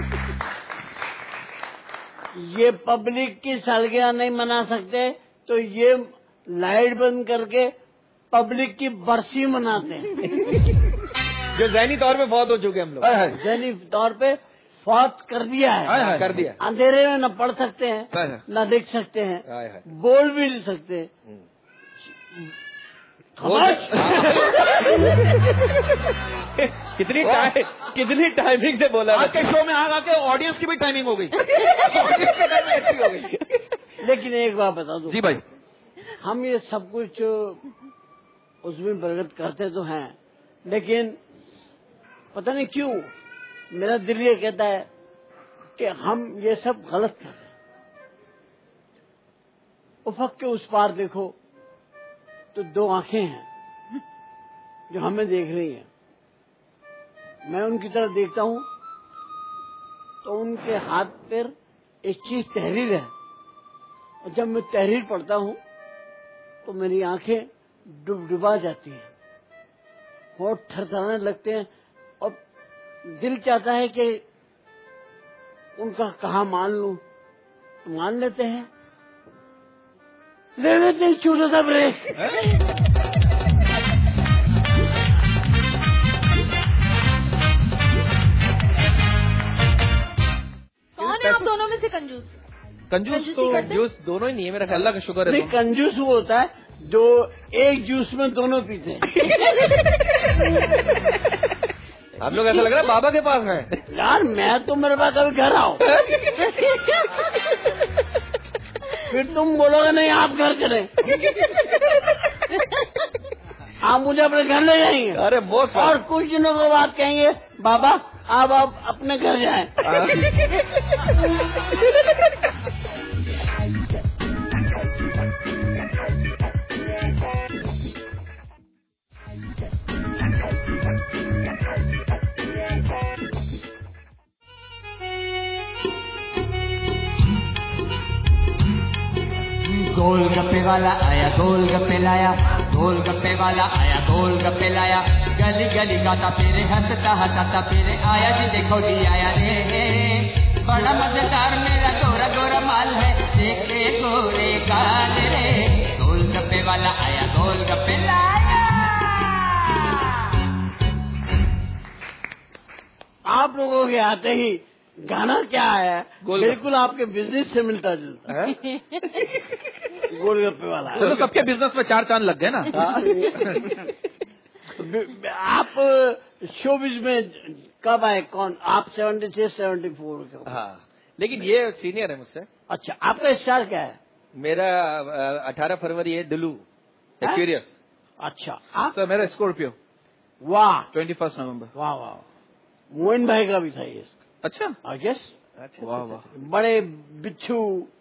ये पब्लिक की सालगिरह नहीं मना सकते तो ये लाइट बंद करके पब्लिक की बरसी मनाते हैं। जो ज़हनी तौर पे बहुत हो चुके हम लोग। ज़हनी तौर पे फौत कर दिया है, कर दिया। अंधेरे में न पढ़ सकते हैं न देख सकते हैं, बोल भी नहीं सकते। कितनी कितनी टाइमिंग से बोला। आपके शो में आ के ऑडियंस की भी टाइमिंग हो गई। अच्छी हो गई। लेकिन एक बात बता दो जी भाई, हम ये सब कुछ उसमें प्रगत करते तो हैं, लेकिन पता नहीं क्यों मेरा दिल ये कहता है कि हम ये सब गलत कर रहे हैं। उफक के उस पार देखो तो दो आंखें हैं जो हमें देख रही हैं। मैं उनकी तरफ देखता हूं तो उनके हाथ पर एक चीज तहरीर है, और जब मैं तहरीर पढ़ता हूं तो मेरी आंखें डुबडुबा जाती हैं, होंठ थरथराने लगते हैं और दिल चाहता है कि उनका कहा मान लूं तो मान लेते हैं, ले लेते हैं छोटा सा ब्रेक। कौन है आप दोनों में से कंजूस? कंजूस तो जूस दोनों ही नहीं है मेरा ख्याल। अल्लाह का शुक्र है। नहीं, कंजूस वो होता है जो एक जूस में दोनों पीते हैं। आप लोग ऐसा लग रहा है बाबा के पास हैं। यार मैं तो मेरे पास कभी घर आओ फिर तुम बोलोगे नहीं आप घर चले, आप मुझे अपने घर ले जाएंगे। अरे बहुत और कुछ दिनों के बाद कहेंगे बाबा आप आप अपने घर जाएं। गोल गप्पे वाला आया गोल गप्पे लाया, गोल गप्पे वाला आया गोल गप्पे लाया, गली गली गाता फिरे हंसता हंसाता फिरे आया जी देखो जी आया रे, बड़ा मजेदार मेरा गोरा गोरा माल है, देखे गोरे गाल रे, गोल गप्पे वाला आया गोल गप्पे लाया। आप लोगों के आते ही गाना क्या है बिल्कुल आपके बिजनेस से मिलता जुलता है। गोलगप्पे वाला है। तो सबके बिजनेस में चार चांद लग गए ना। आप शोबिज में कब आए? कौन आप? सेवेंटी सिक्स सेवेंटी फोर के। हाँ, लेकिन ये सीनियर है मुझसे। अच्छा, आपका स्टार क्या है? मेरा अठारह फरवरी है दिलू एक्यूरियस। अच्छा, सर मेरा स्कॉर्पियो। वाह, ट्वेंटी फर्स्ट नवम्बर। वाह वाह, मोहन भाई का भी था ये। अच्छा, आई गेस। अच्छा, वाह वाह, बड़े बिच्छू,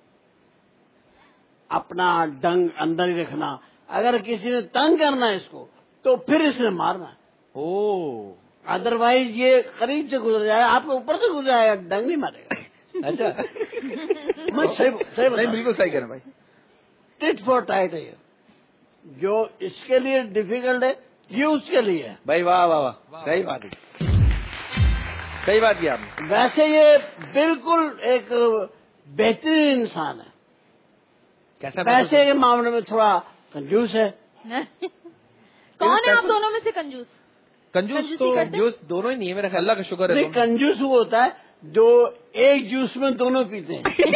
अपना डंग अंदर ही रखना, अगर किसी ने तंग करना है इसको तो फिर इसने मारना है। ओ, अदरवाइज ये करीब से गुजर जाएगा, आपके ऊपर से गुजर जाएगा, डंग नहीं मारेगा। अच्छा मैं सही सही बता, बिल्कुल सही कह रहे भाई। टिट फॉर टाइट है ये, जो इसके लिए डिफिकल्ट है ये उसके लिए है। भाई वाह वाह वाह, सही बात है, सही बात की आपने। वैसे ये बिल्कुल एक बेहतरीन इंसान है, پیسے کے معاملے میں تھوڑا کنجوس ہے. کون ہے آپ دونوں میں سے کنجوس؟ کنجوس تو کنجوس دونوں ہی نہیں ہے میرا خیال. اللہ کا شکر ہے. کنجوس وہ ہوتا ہے جو ایک جوس میں دونوں پیتے ہیں.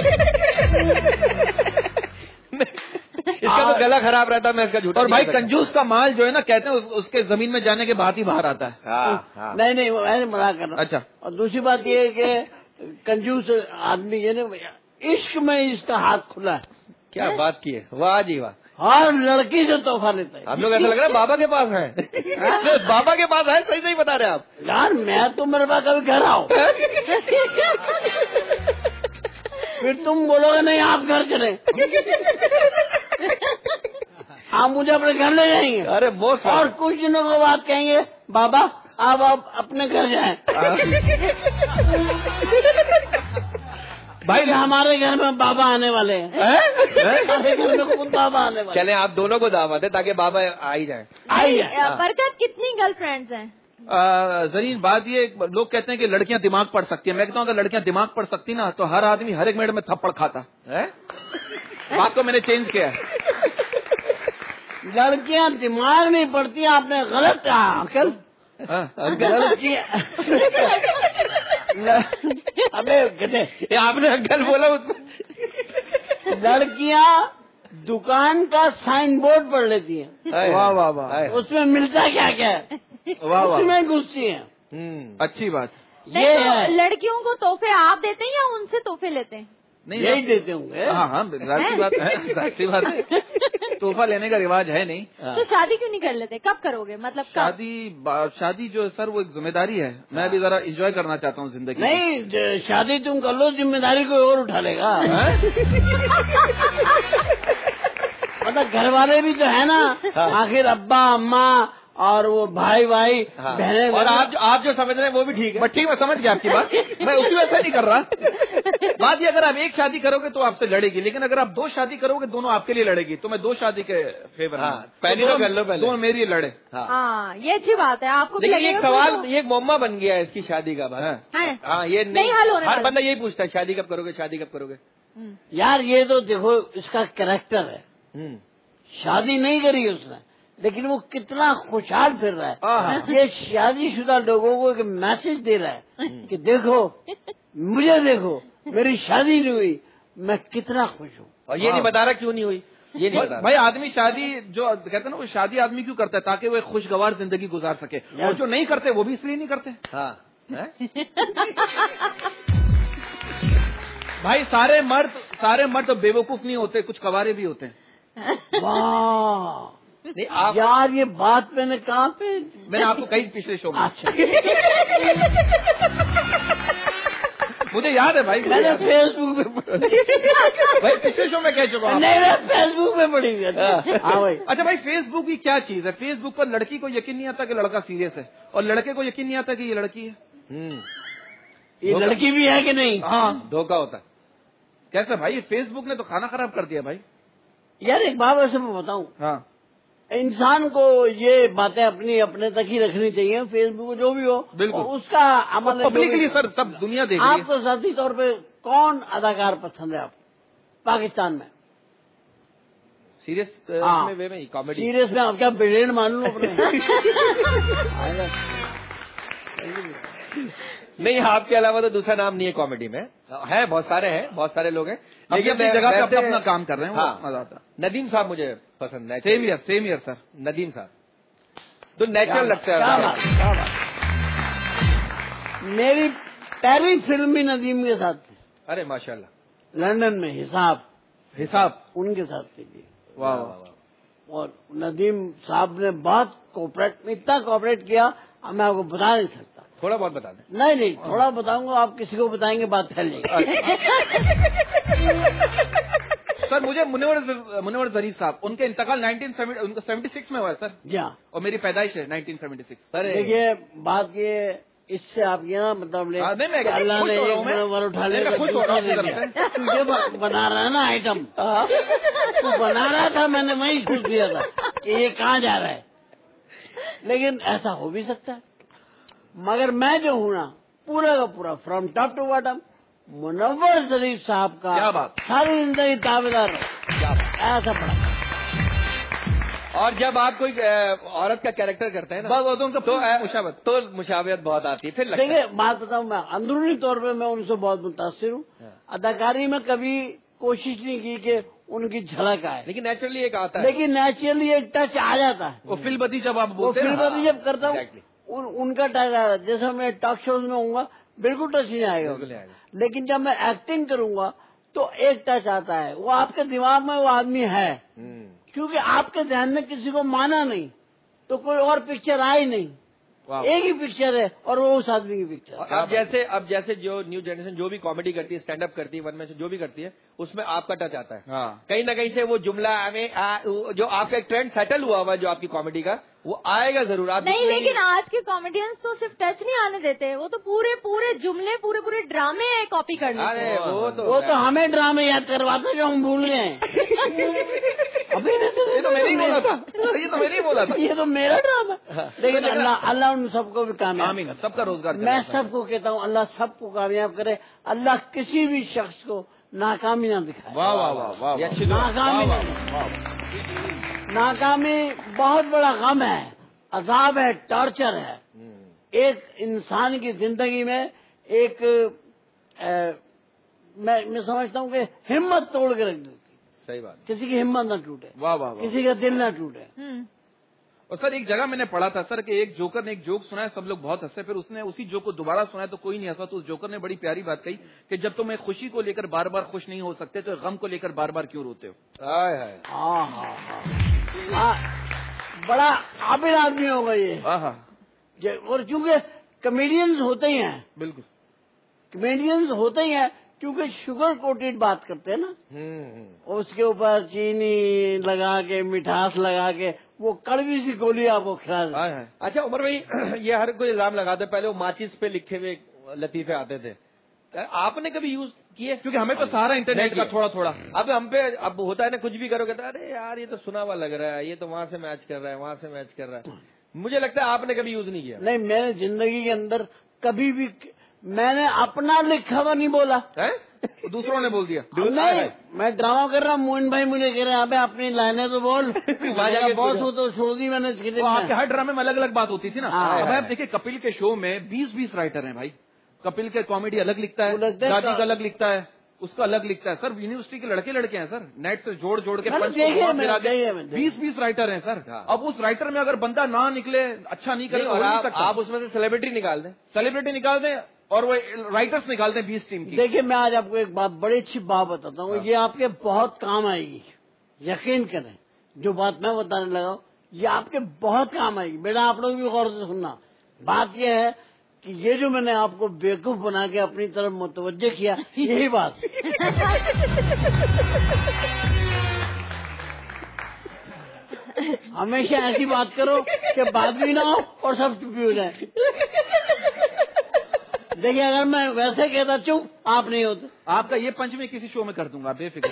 اس کا تو گلا خراب رہتا ہے. میں اس کا جھوٹا. اور بھائی کنجوس کا مال جو ہے نا کہتے ہیں اس کے زمین میں جانے کے بعد ہی باہر آتا ہے. نہیں نہیں میں نے منع کرنا. اچھا. اور دوسری بات یہ ہے کہ کنجوس آدمی یہ نا عشق میں اس کا ہاتھ کھلا ہے. کیا بات کی ہے. واہ جی واہ. ہر لڑکی سے تحفہ لیتا ہے. ہم لوگ ایسا لگ رہا ہے بابا کے پاس ہے. بابا کے پاس ہے. صحیح صحیح بتا رہے ہیں آپ. یار میں تو میرے پاس کبھی گھر آؤ پھر تم بولو گے نہیں آپ گھر چلے. آپ مجھے اپنے گھر لے جائیں گے. ارے بہت. اور کچھ دنوں کے بعد کہیں گے بابا آپ آپ اپنے گھر جائیں. بھائی ہمارے گھر میں بابا آنے والے ہیں. ہمارے گھر میں خود بابا آنے والے. چلیں آپ دونوں کو دعوت ہے تاکہ بابا آ ہی جائیں. برکت کتنی گرل فرینڈز ہیں؟ زرین بات یہ لوگ کہتے ہیں کہ لڑکیاں دماغ پڑھ سکتی ہیں. میں کہتا ہوں اگر لڑکیاں دماغ پڑھ سکتی نا تو ہر آدمی ہر ایک منٹ میں تھپڑ کھاتا. بات کو میں نے چینج کیا ہے. لڑکیاں دماغ نہیں پڑتی. آپ نے غلط کہا عقل. آپ نے انکل بولا. لڑکیاں دکان کا سائن بورڈ پڑھ لیتی ہیں. واہ واہ واہ. اس میں ملتا کیا کیا ہے واہ واہ. اس میں گھستی ہیں. اچھی بات. یہ لڑکیوں کو تحفے آپ دیتے ہیں یا ان سے تحفے لیتے ہیں؟ نہیں یہی دیتے ہوں گے. ہاں ہاں ظاہر بات ہے. ظاہر بات ہے. تحفہ لینے کا رواج ہے نہیں. تو شادی کیوں نہیں کر لیتے؟ کب کرو گے؟ مطلب شادی شادی جو ہے سر وہ ایک ذمہ داری ہے. میں ابھی ذرا انجوائے کرنا چاہتا ہوں زندگی. نہیں شادی تم کر لو ذمہ داری کوئی اور اٹھا لے گا. مطلب گھر والے بھی تو ہے نا آخر ابا اماں اور وہ بھائی بھائی بہنیں. اور آپ جو آپ جو سمجھ رہے ہیں وہ بھی ٹھیک ہے. ٹھیک میں سمجھ گیا آپ کی بات. میں اسی وجہ سے نہیں کر رہا. بات یہ اگر آپ ایک شادی کرو گے تو آپ سے لڑے گی. لیکن اگر آپ دو شادی کرو گے دونوں آپ کے لیے لڑے گی. تو میں دو شادی کے فیور. پہلی تو کر لو پہلے. دونوں میری لڑے. ہاں یہ اچھی بات ہے. آپ کو لیکن ایک سوال یہ ایک معمہ بن گیا ہے اس کی شادی کا. ہاں یہ نہیں ہر بندہ یہی پوچھتا ہے شادی کب کرو گے شادی کب کرو گے. یار یہ تو دیکھو اس کا کریکٹر ہے. شادی نہیں کری اس نے لیکن وہ کتنا خوشحال پھر رہا ہے. یہ شادی شدہ لوگوں کو ایک میسج دے رہا ہے کہ دیکھو مجھے دیکھو میری شادی نہیں ہوئی میں کتنا خوش ہوں. اور یہ نہیں بتا رہا کیوں نہیں ہوئی. یہ نہیں بتا بھائی آدمی شادی جو کہتے ہیں نا وہ شادی آدمی کیوں کرتا ہے تاکہ وہ ایک خوشگوار زندگی گزار سکے. اور جو نہیں کرتے وہ بھی اس لیے نہیں کرتے. ہاں بھائی سارے مرد سارے مرد بے وقوف نہیں ہوتے. کچھ کوارے بھی ہوتے ہیں. واہ یار یہ بات میں نے کہاں پہ میں نے آپ کو کئی پچھلے شو میں. مجھے یاد ہے بھائی میں نے فیس بک پہ بھائی پچھلے شو میں کہہ چکا ہوں. فیس بک پہ پڑھی ہوئی. اچھا بھائی فیس بک کی کیا چیز ہے. فیس بک پر لڑکی کو یقین نہیں آتا کہ لڑکا سیریس ہے اور لڑکے کو یقین نہیں آتا کہ یہ لڑکی ہے. یہ لڑکی بھی ہے کہ نہیں. ہاں دھوکا ہوتا ہے. کیسے بھائی فیس بک نے تو کھانا خراب کر دیا بھائی. یار ایک بات ویسے میں بتاؤں. ہاں انسان کو یہ باتیں اپنی اپنے تک ہی رکھنی چاہیے. فیس بک جو بھی ہو بالکل اس کا عمل پبلکلی سر سب دنیا دیکھ رہی ہے. آپ کو ذاتی طور پہ کون اداکار پسند ہے آپ پاکستان میں؟ سیریس کامیڈی سیریس میں آپ کیا بریلینٹ مان لوں اپنے. نہیں آپ کے علاوہ تو دوسرا نام نہیں ہے کامیڈی میں. ہے بہت سارے ہیں بہت سارے لوگ ہیں لیکن اپنی جگہ پہ اپنا اپنا کام کر رہے ہیں. مزہ آتا. ندیم صاحب مجھے پسند ہے. Same year same year sir. Nadeem صاحب تو نیچرل لگتا ہے. میری پہلی فلم بھی ندیم کے ساتھ تھی. ارے ماشاء اللہ. لندن میں حساب حساب ان کے ساتھ تھی. واہ. اور ندیم صاحب نے بہت کوپریٹ اتنا کوپریٹ کیا میں آپ کو بتا نہیں سکتا. تھوڑا بہت بتا دیں. نہیں نہیں تھوڑا بتاؤں گا. آپ کسی کو بتائیں گے بات پھیل جائے گی. سر مجھے منور منور ظریف صاحب ان کے انتقال نائنٹین سیونٹی سکس میں ہوا ہے سر. جی ہاں. اور میری پیدائش ہے نائنٹین سیونٹی سکس. دیکھیے بات یہ اس سے آپ یہ نا مطلب اللہ نے ایک منور اٹھا لے تجھے بنا رہا ہے نا آئٹم تو بنا رہا تھا. میں نے وہی سوچ دیا تھا کہ یہ کہاں جا رہا ہے. لیکن ایسا ہو بھی سکتا ہے. مگر میں جو ہوں نا پورا کا پورا from top to bottom Munawwar Sharif साहब का क्या बात, सारी जिंदगी ताबेदार ऐसा पड़ा। और जब आप कोई औरत का कैरेक्टर करते हैं ना बस तो उनका तो मुशावत तो मुशावत बहुत आती है। फिर लगता देखिए बात बताऊं, मैं अंदरूनी तौर पे मैं उनसे बहुत मुतासिर हूँ। अदाकारी में कभी कोशिश नहीं की कि उनकी झलक आए, लेकिन नेचुरली एक आता है, लेकिन नेचुरली एक टच आ जाता है। वो फिल्मबदी जब आप वो बोलते हैं फिल्मबदी जब करता हूँ Exactly. उन, उनका टच आ जाता है। जैसे मैं टॉक शोज में हूँगा बिल्कुल टच नहीं आएगा, बिल्कुल नहीं आएगा। लेकिन जब मैं एक्टिंग करूंगा तो एक टच आता है। वो आपके दिमाग में वो आदमी है, क्योंकि आपके ध्यान में किसी को माना नहीं तो कोई और पिक्चर आई नहीं, एक ही पिक्चर है और वो उस आदमी की पिक्चर। अब जैसे अब जैसे जो न्यू जनरेशन जो भी कॉमेडी करती है, स्टैंड अप करती है, वन में से जो भी करती है, उसमें आपका टच आता है। हाँ। कहीं ना कहीं से वो जुमला हमें आ, जो आपका एक ट्रेंड सेटल हुआ हुआ है जो आपकी कॉमेडी का, वो आएगा जरूर। आप नहीं, लेकिन आज के कॉमेडियंस तो सिर्फ टच नहीं आने देते, वो तो पूरे पूरे जुमले पूरे पूरे ड्रामे कॉपी कर लेते हैं। वो तो वो तो हमें ड्रामे याद करवाते जो हम भूल गए। अभी ये तो मैंने ही बोला था, ये तो मैंने ही बोला था, ये तो मेरा ड्रामा। लेकिन अल्लाह अल्लाह उन सबको भी कामयाब, आमीन, सबका रोजगार। मैं सबको कहता हूँ अल्लाह सबको कामयाब करे, अल्लाह किसी भी शख्स को नाकामी ना दिखाए। वाह वाह वाह वाह, नाकामी ना, नाकामी बहुत बड़ा गम है, अजाब है, टॉर्चर है। एक इंसान की जिंदगी में एक ए, मैं मैं समझता हूँ कि हिम्मत तोड़ के रख देती। सही बात, किसी की हिम्मत ना टूटे, वाह वाह, किसी का दिल ना टूटे। और सर एक जगह मैंने पढ़ा था सर कि एक जोकर ने एक जोक सुनाया, सब लोग बहुत हंसे, फिर उसने उसी जोक को दोबारा सुनाया तो कोई नहीं हंसा। तो उस जोकर ने बड़ी प्यारी बात कही कि जब तुम एक खुशी को लेकर बार बार खुश नहीं हो सकते तो गम को लेकर बार बार क्यों रोते हो। हाय हाय, हाँ हाँ हाँ, बड़ा काबिल आदमी होगा ये। और क्योंकि कमेडियंस होते ही हैं, बिल्कुल कमेडियंस होते ही हैं, क्योंकि शुगर कोटेड बात करते हैं ना, उसके ऊपर चीनी लगा के मिठास लगा के वो कड़वी सी गोली आपको खिला देते। अच्छा उमर भाई, ये हर कोई इल्जाम लगाते, पहले वो माचिस पे लिखे हुए लतीफे आते थे, आपने कभी यूज किए? क्योंकि हमें तो सहारा इंटरनेट का थोड़ा थोड़ा। अब हम पे अब होता है ना, कुछ भी करो कहता है अरे यार ये तो सुना हुआ लग रहा है, ये तो वहां से मैच कर रहा है, वहां से मैच कर रहा है। मुझे लगता है आपने कभी यूज नहीं किया। नहीं, मैंने जिंदगी के अंदर कभी भी मैंने अपना लिखा हुआ नहीं बोला है, दूसरों ने बोल दिया। नहीं, मैं ड्रामा कर रहा हूँ, मोइन भाई मुझे कह रहे हैं अबे अपनी लाइनें तो बोल। बहुत हो तो छोड़ दी मैंने। तो आपके हर ड्रामे में अलग अलग बात होती थी ना। अब आप देखिए कपिल के शो में बीस बीस राइटर हैं भाई। कपिल के कॉमेडी अलग लिखता है, दादी का अलग लिखता है, उसका अलग लिखता है। सर यूनिवर्सिटी के लड़के लड़के हैं सर, नेट से जोड़ जोड़ के बीस बीस राइटर हैं सर। अब उस राइटर में अगर बंदा ना निकले, अच्छा नहीं करे, आप उसमें से सेलिब्रिटी निकाल दें, सेलिब्रिटी निकाल दें और वो राइटर्स निकालते हैं बीस टीम की। देखिए मैं आज आपको एक बात, बड़ी अच्छी बात बताता हूँ, ये आपके बहुत काम आएगी, यकीन करें। जो बात मैं बताने लगा ये आपके बहुत काम आएगी। बेटा आप लोग भी गौर से सुनना। बात यह है कि ये जो मैंने आपको बेवकूफ बना के अपनी तरफ मुतवज्जे किया, यही बात। हमेशा ऐसी बात करो कि बात भी ना हो और सब चुप हो जाए। देखिए अगर मैं वैसे कहता चुप, आप नहीं होते। आपका ये पंच में किसी शो में कर दूंगा, बेफिक्र।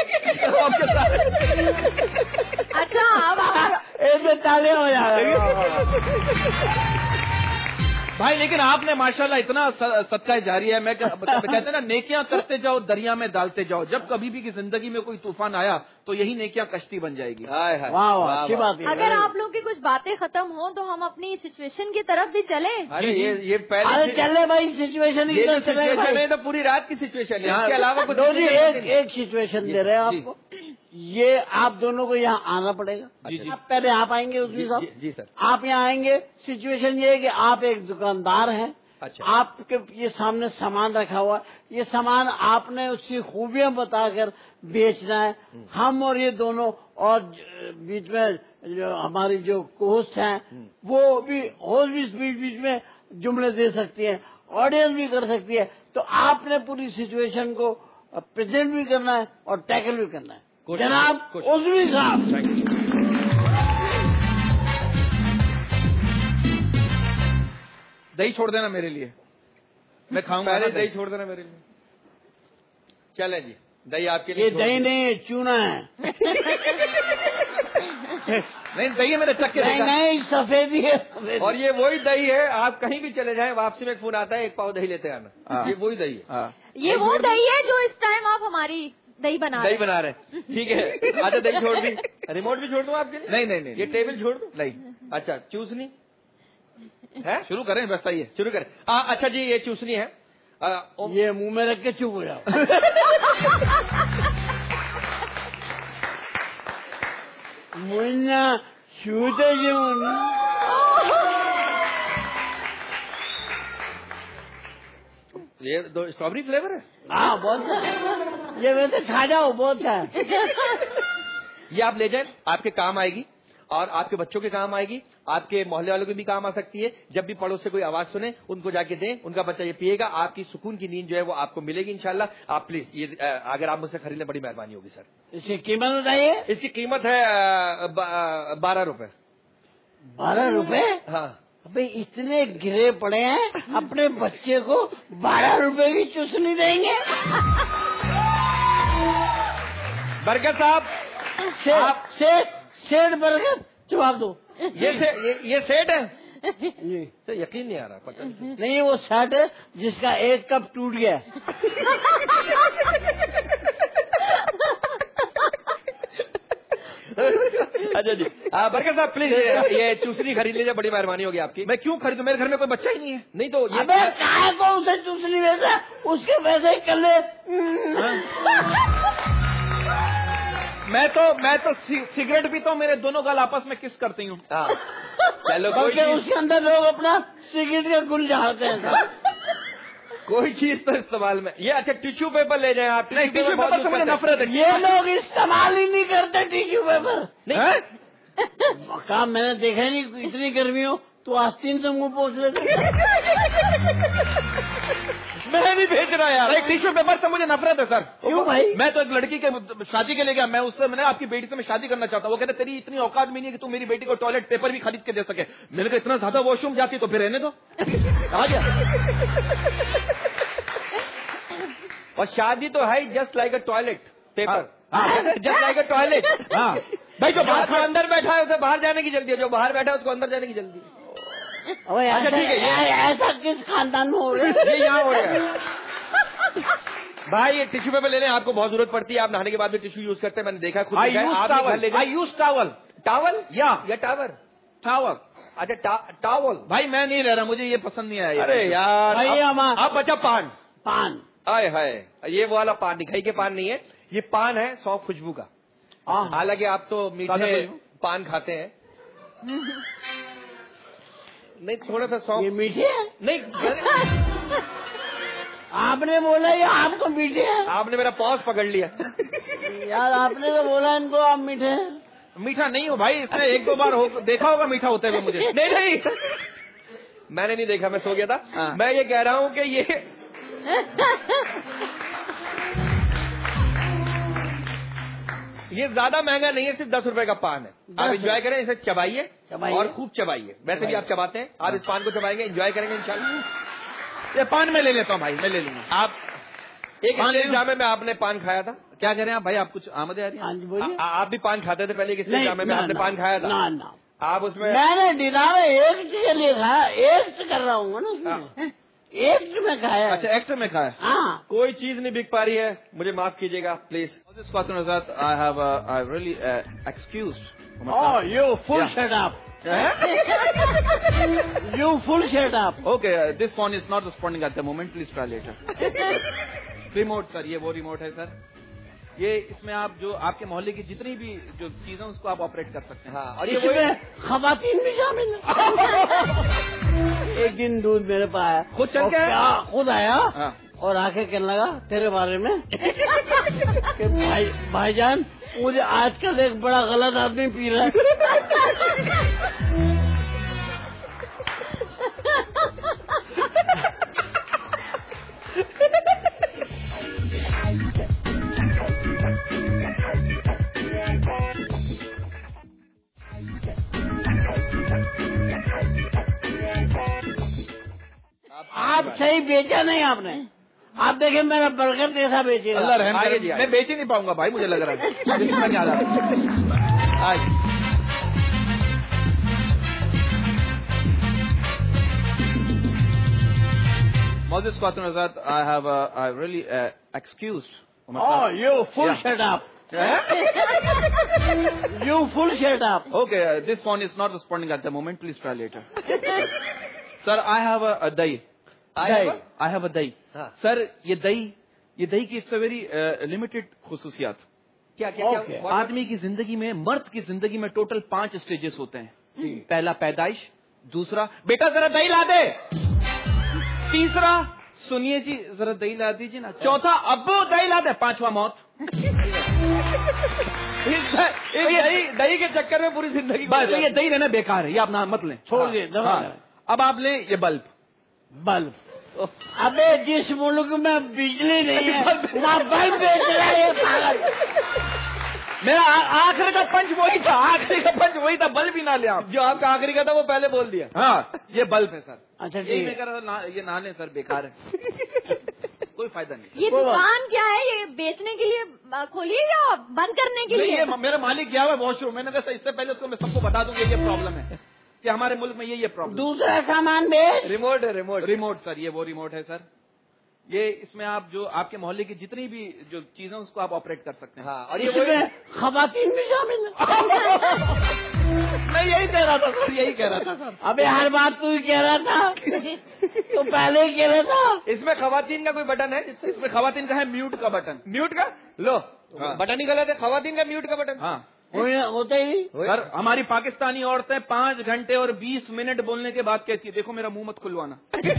अच्छा आप ऐसे तालियां हो जाएगा भाई। लेकिन आपने माशाल्लाह इतना सदका जारी है। मैं कहते हैं ना, नेकियां करते जाओ, दरिया में डालते जाओ। जब कभी भी की जिंदगी में कोई तूफान आया तो यही नेकियां कश्ती बन जाएगी। हाय हाय, वाह वाह, अच्छी बात है। अगर आप लोग की कुछ बातें खत्म हो तो हम अपनी सिचुएशन की तरफ भी चले। अरे ये ये पहले अरे चले भाई, सिचुएशन ये जो सिचुएशन है तो पूरी रात की सिचुएशन है, इसके अलावा कुछ एक एक सिचुएशन दे रहे हैं आपको। ये आप दोनों को यहाँ आना पड़ेगा। जी जी। आप पहले आप आएंगे उसमें साहब। जी सर। आप यहाँ आएंगे, सिचुएशन ये है कि आप एक दुकानदार हैं। अच्छा। आपके ये सामने सामान रखा हुआ, ये सामान आपने उसकी खूबियां बताकर बेचना है। हम और ये दोनों और बीच में जो हमारी जो होस्ट हैं वो भी होस्ट भी बीच बीच में जुमले दे सकती है, ऑडियंस भी कर सकती है। तो आपने पूरी सिचुएशन को प्रेजेंट भी करना है और टैकल भी करना है। जनाब उज़वी साहब, दही छोड़ देना मेरे लिए, मैं खाऊंगा। दही छोड़ देना मेरे लिए। चले जी, दही आपके लिए। ये दही नहीं, चूना है। نہیں دہی ہے میرے چکے نہیں سفیدی ہے. اور یہ وہی دہی ہے, آپ کہیں بھی چلے جائیں واپسی میں ایک فون آتا ہے ایک پاؤ دہی لیتے آنا, یہ وہی دہی ہے. یہ وہ دہی ہے جو اس ٹائم آپ ہماری دہی بنا دہی بنا رہے ہیں. ٹھیک ہے, آج دہی چھوڑ دی, ریموٹ بھی چھوڑ دوں آپ کے لیے؟ نہیں نہیں نہیں, یہ ٹیبل چھوڑ دوں؟ نہیں. اچھا چوسنی شروع کریں, بس صحیح ہے, شروع کریں. اچھا جی یہ چوسنی ہے, یہ منہ میں رکھ کے چپ ہو جاؤ. منا چھوتے جو یہ دو اسٹرابری فلیور ہے. ہاں بہت, یہ ویسے کھا جاؤ بہت ہے. یہ آپ لے جائیں, آپ کے کام آئے گی اور آپ کے بچوں کے کام آئے گی, آپ کے محلے والوں کے بھی کام آ سکتی ہے. جب بھی پڑوس سے کوئی آواز سنیں ان کو جا کے دیں, ان کا بچہ یہ پیے گا, آپ کی سکون کی نیند جو ہے وہ آپ کو ملے گی انشاءاللہ. آپ پلیز یہ اگر آپ مجھ سے خرید لیں بڑی مہربانی ہوگی سر. اس کی قیمت بتائیے. اس کی قیمت ہے بارہ روپے. بارہ روپے؟ ہاں بھائی اتنے گرے پڑے ہیں, اپنے بچے کو بارہ روپے کی چوسنی دیں گے؟ برکت صاحب سیٹ برکت جواب دو. یہ سیٹ ہے, یقین نہیں آ رہا. پتہ نہیں وہ سیٹ ہے جس کا ایک کپ ٹوٹ گیا. اچھا جی برکت صاحب پلیز یہ چوسنی خرید لیجیے, بڑی مہربانی ہوگی آپ کی. میں کیوں خریدوں, میرے گھر میں کوئی بچہ ہی نہیں ہے. نہیں تو کہاں کون سے چوسنی ویسا اس کے ویسے ہی کر لے. میں تو میں تو سگریٹ پیتا ہوں, میرے دونوں گال آپس میں کس کرتی ہوں. چلو اس کے اندر لوگ اپنا سگریٹ کا گل جھاڑتے ہیں. کوئی چیز تو استعمال میں. یہ اچھا ٹیشو پیپر لے جائیں آپ. نہیں ٹیشو پیپر سے مجھے نفرت ہے. یہ لوگ استعمال ہی نہیں کرتے ٹیشو پیپر. کام میں نے دیکھا نہیں, اتنی گرمی ہو تو آستین سے منہ پہنچ لیتے. میں نہیں بھیج رہا یار, ٹیشو پیپر سے مجھے نفرت ہے سر. کیوں بھائی؟ میں تو ایک لڑکی کے شادی کے لیے گیا, میں اس سے میں نے آپ کی بیٹی سے میں شادی کرنا چاہتا ہوں. وہ کہتے تیری اتنی اوقات بھی نہیں ہے کہ تو میری بیٹی کو ٹوائلٹ پیپر بھی خرید کے دے سکے. میں نے کہا اتنا زیادہ واش روم جاتی تو پھر رہنے دو. آ گیا. اور شادی تو ہے just like a toilet paper, just like a toilet. ہاں بھائی, جو اندر بیٹھا ہے اسے باہر جانے کی جلدی ہے, جو باہر بیٹھا ہے اس کو اندر جانے کی جلدی ہے. اچھا ٹھیک ہے, ایسا کس خاندان میں ہو رہا ہے؟ یہ یہاں ہو رہا ہے. بھائی یہ ٹیشو پیپر لینے آپ کو بہت ضرورت پڑتی ہے, آپ نہانے کے بعد بھی ٹیشو یوز کرتے ہیں, میں نے دیکھا خود. آئی یوز ٹاول. ٹاول یا یا ٹاور ٹاول. اچھا ٹاول. بھائی میں نہیں رہ رہا, مجھے یہ پسند نہیں آیا. ارے یار اب بچا پان پان آئے ہائے, یہ والا پان دکھائی کے پان نہیں ہے, یہ پان ہے سونف خوشبو کا. حالانکہ آپ تو میٹھے پان کھاتے ہیں. نہیں تھوڑا سا سونف. یہ میٹھے ہیں؟ نہیں آپ نے بولا یہ آپ کو میٹھے ہیں. آپ نے میرا پاس پکڑ لیا یار, آپ نے تو بولا ان کو آپ میٹھے ہیں. میٹھا نہیں ہو بھائی, اس نے ایک دو بار دیکھا ہوگا میٹھا ہوتے ہوئے مجھے. نہیں نہیں میں نے نہیں دیکھا, میں سو گیا تھا. میں یہ کہہ رہا ہوں کہ یہ یہ زیادہ مہنگا نہیں ہے, صرف دس روپے کا پان ہے. آپ انجوائے کریں, اسے چبائیے اور خوب چبائیے. ویسے بھی آپ چباتے ہیں, آپ اس پان کو چبائیں گے, انجوائے کریں گے انشاءاللہ. یہ پان میں لے لیتا ہوں بھائی, میں لے لوں گا. آپ ایک جامع میں آپ نے پان کھایا تھا. کیا کہہ رہے ہیں آپ بھائی, آپ کچھ آمد آ رہی ہے؟ آپ بھی پان کھاتے تھے پہلے, کس جامع میں آپ نے پان کھایا تھا؟ آپ اس میں میں نے ڈنر میں ایک چیز لکھا, ایک کر رہا ہوں نا, ایک میں کھایا. اچھا ایکٹ میں کھایا. ہاں کوئی چیز نہیں بک پا رہی ہے, مجھے معاف کیجیے گا please. I have uh, I really uh, excused. Oh, you full shut up. You full shut up. Okay, uh, this phone is not responding at the moment. Please try later. Remote sir, یہ وہ remote ہے sir. یہ اس میں آپ جو آپ کے محلے کی جتنی بھی جو چیزیں اس کو آپ آپریٹ کر سکتے ہیں. ہاں, اور یہ وہ خواتین بھی شامل ہیں. ایک دن دودھ میرے پاس آیا, خود چل کے خود آیا اور آ کے کہنے لگا تیرے بارے میں کہ بھائی بھائی جان مجھے آج کل ایک بڑا غلط آدمی پی رہا ہے. آپ صحیح بیچا نہیں آپ نے. آپ دیکھیں میرا برگر کیسا بیچے گا. اللہ رحم کرے, میں بیچ ہی نہیں پاؤں گا بھائی, مجھے لگ رہا ہے. Moses Quattro Azad, I have uh, I really uh, excused. Oh, you full Yeah. shut up. You full shut up. Okay, uh, this phone is not responding at the moment. Please try later. Sir, I have a, a dahi. I have a- I have a dahi. हाँ. Sir, ये dahi, ये dahi की it's a very uh, limited खुसूसियात. क्या क्या क्या Okay. what- आदमी की जिंदगी में, मर्द की जिंदगी में टोटल पांच स्टेजेस होते हैं. पहला पैदाइश, दूसरा बेटा जरा दही ला दे, तीसरा सुनिए जी जरा दही ला दीजिए ना, चौथा अब्बू दही ला दे, पांचवा मौत. इस दही दही के चक्कर में पूरी जिंदगी बस ये दही रहना बेकार है, ये आप ना मत लें. छोड़ दे, दबा हाँ. दे। अब आप लें ये बल्ब. बल्ब. अबे जिस मुल्क में बिजली नहीं है वहाँ बल्ब बेच रहा है पागल. मेरा आ- आखिरी का पंच वही था, आखिरी का पंच वही था, बल्ब ही ना ले आप. जो आपका आखिरी का था वो पहले बोल दिया. हाँ, ये बल्ब है सर. अच्छा यही ठीक मैं है. कह रहा था, ना- ये ना लें सर, बेकार है. कोई फायदा नहीं. ये दुकान क्या है? ये बेचने के लिए अ, खोली है या बंद करने के नहीं, लिए? ये मेरा मालिक गया हुआ है वॉशरूम. मैंने कहा इससे पहले उसको मैं सबको बता दूंगा ये प्रॉब्लम है कि हमारे मुल्क में ये ये प्रॉब्लम. दूसरा सामान बेच. रिमोट है रिमोट. रिमोट सर, ये वो रिमोट है सर. ये इसमें आप जो आपके मोहल्ले की जितनी भी जो चीजें उसको आप ऑपरेट कर सकते हैं. हाँ, और ये वही- इसमें खवातीन भी शामिल है. मैं यही कह रहा था सर, यही कह रहा था सर. अबे हर बात तू ही कह रहा था. तो पहले ही कह रहा था. इसमें खवातीन का कोई बटन है जिससे इसमें खवातीन का है म्यूट का बटन. म्यूट का लो हाँ. बटन ही गलत है. खवातीन का म्यूट का बटन. हाँ होने- होता ही नहीं. सर, हमारी पाकिस्तानी औरतें पाँच घंटे और बीस मिनट बोलने के बाद कहती है देखो मेरा मुंह मत खुलवाना.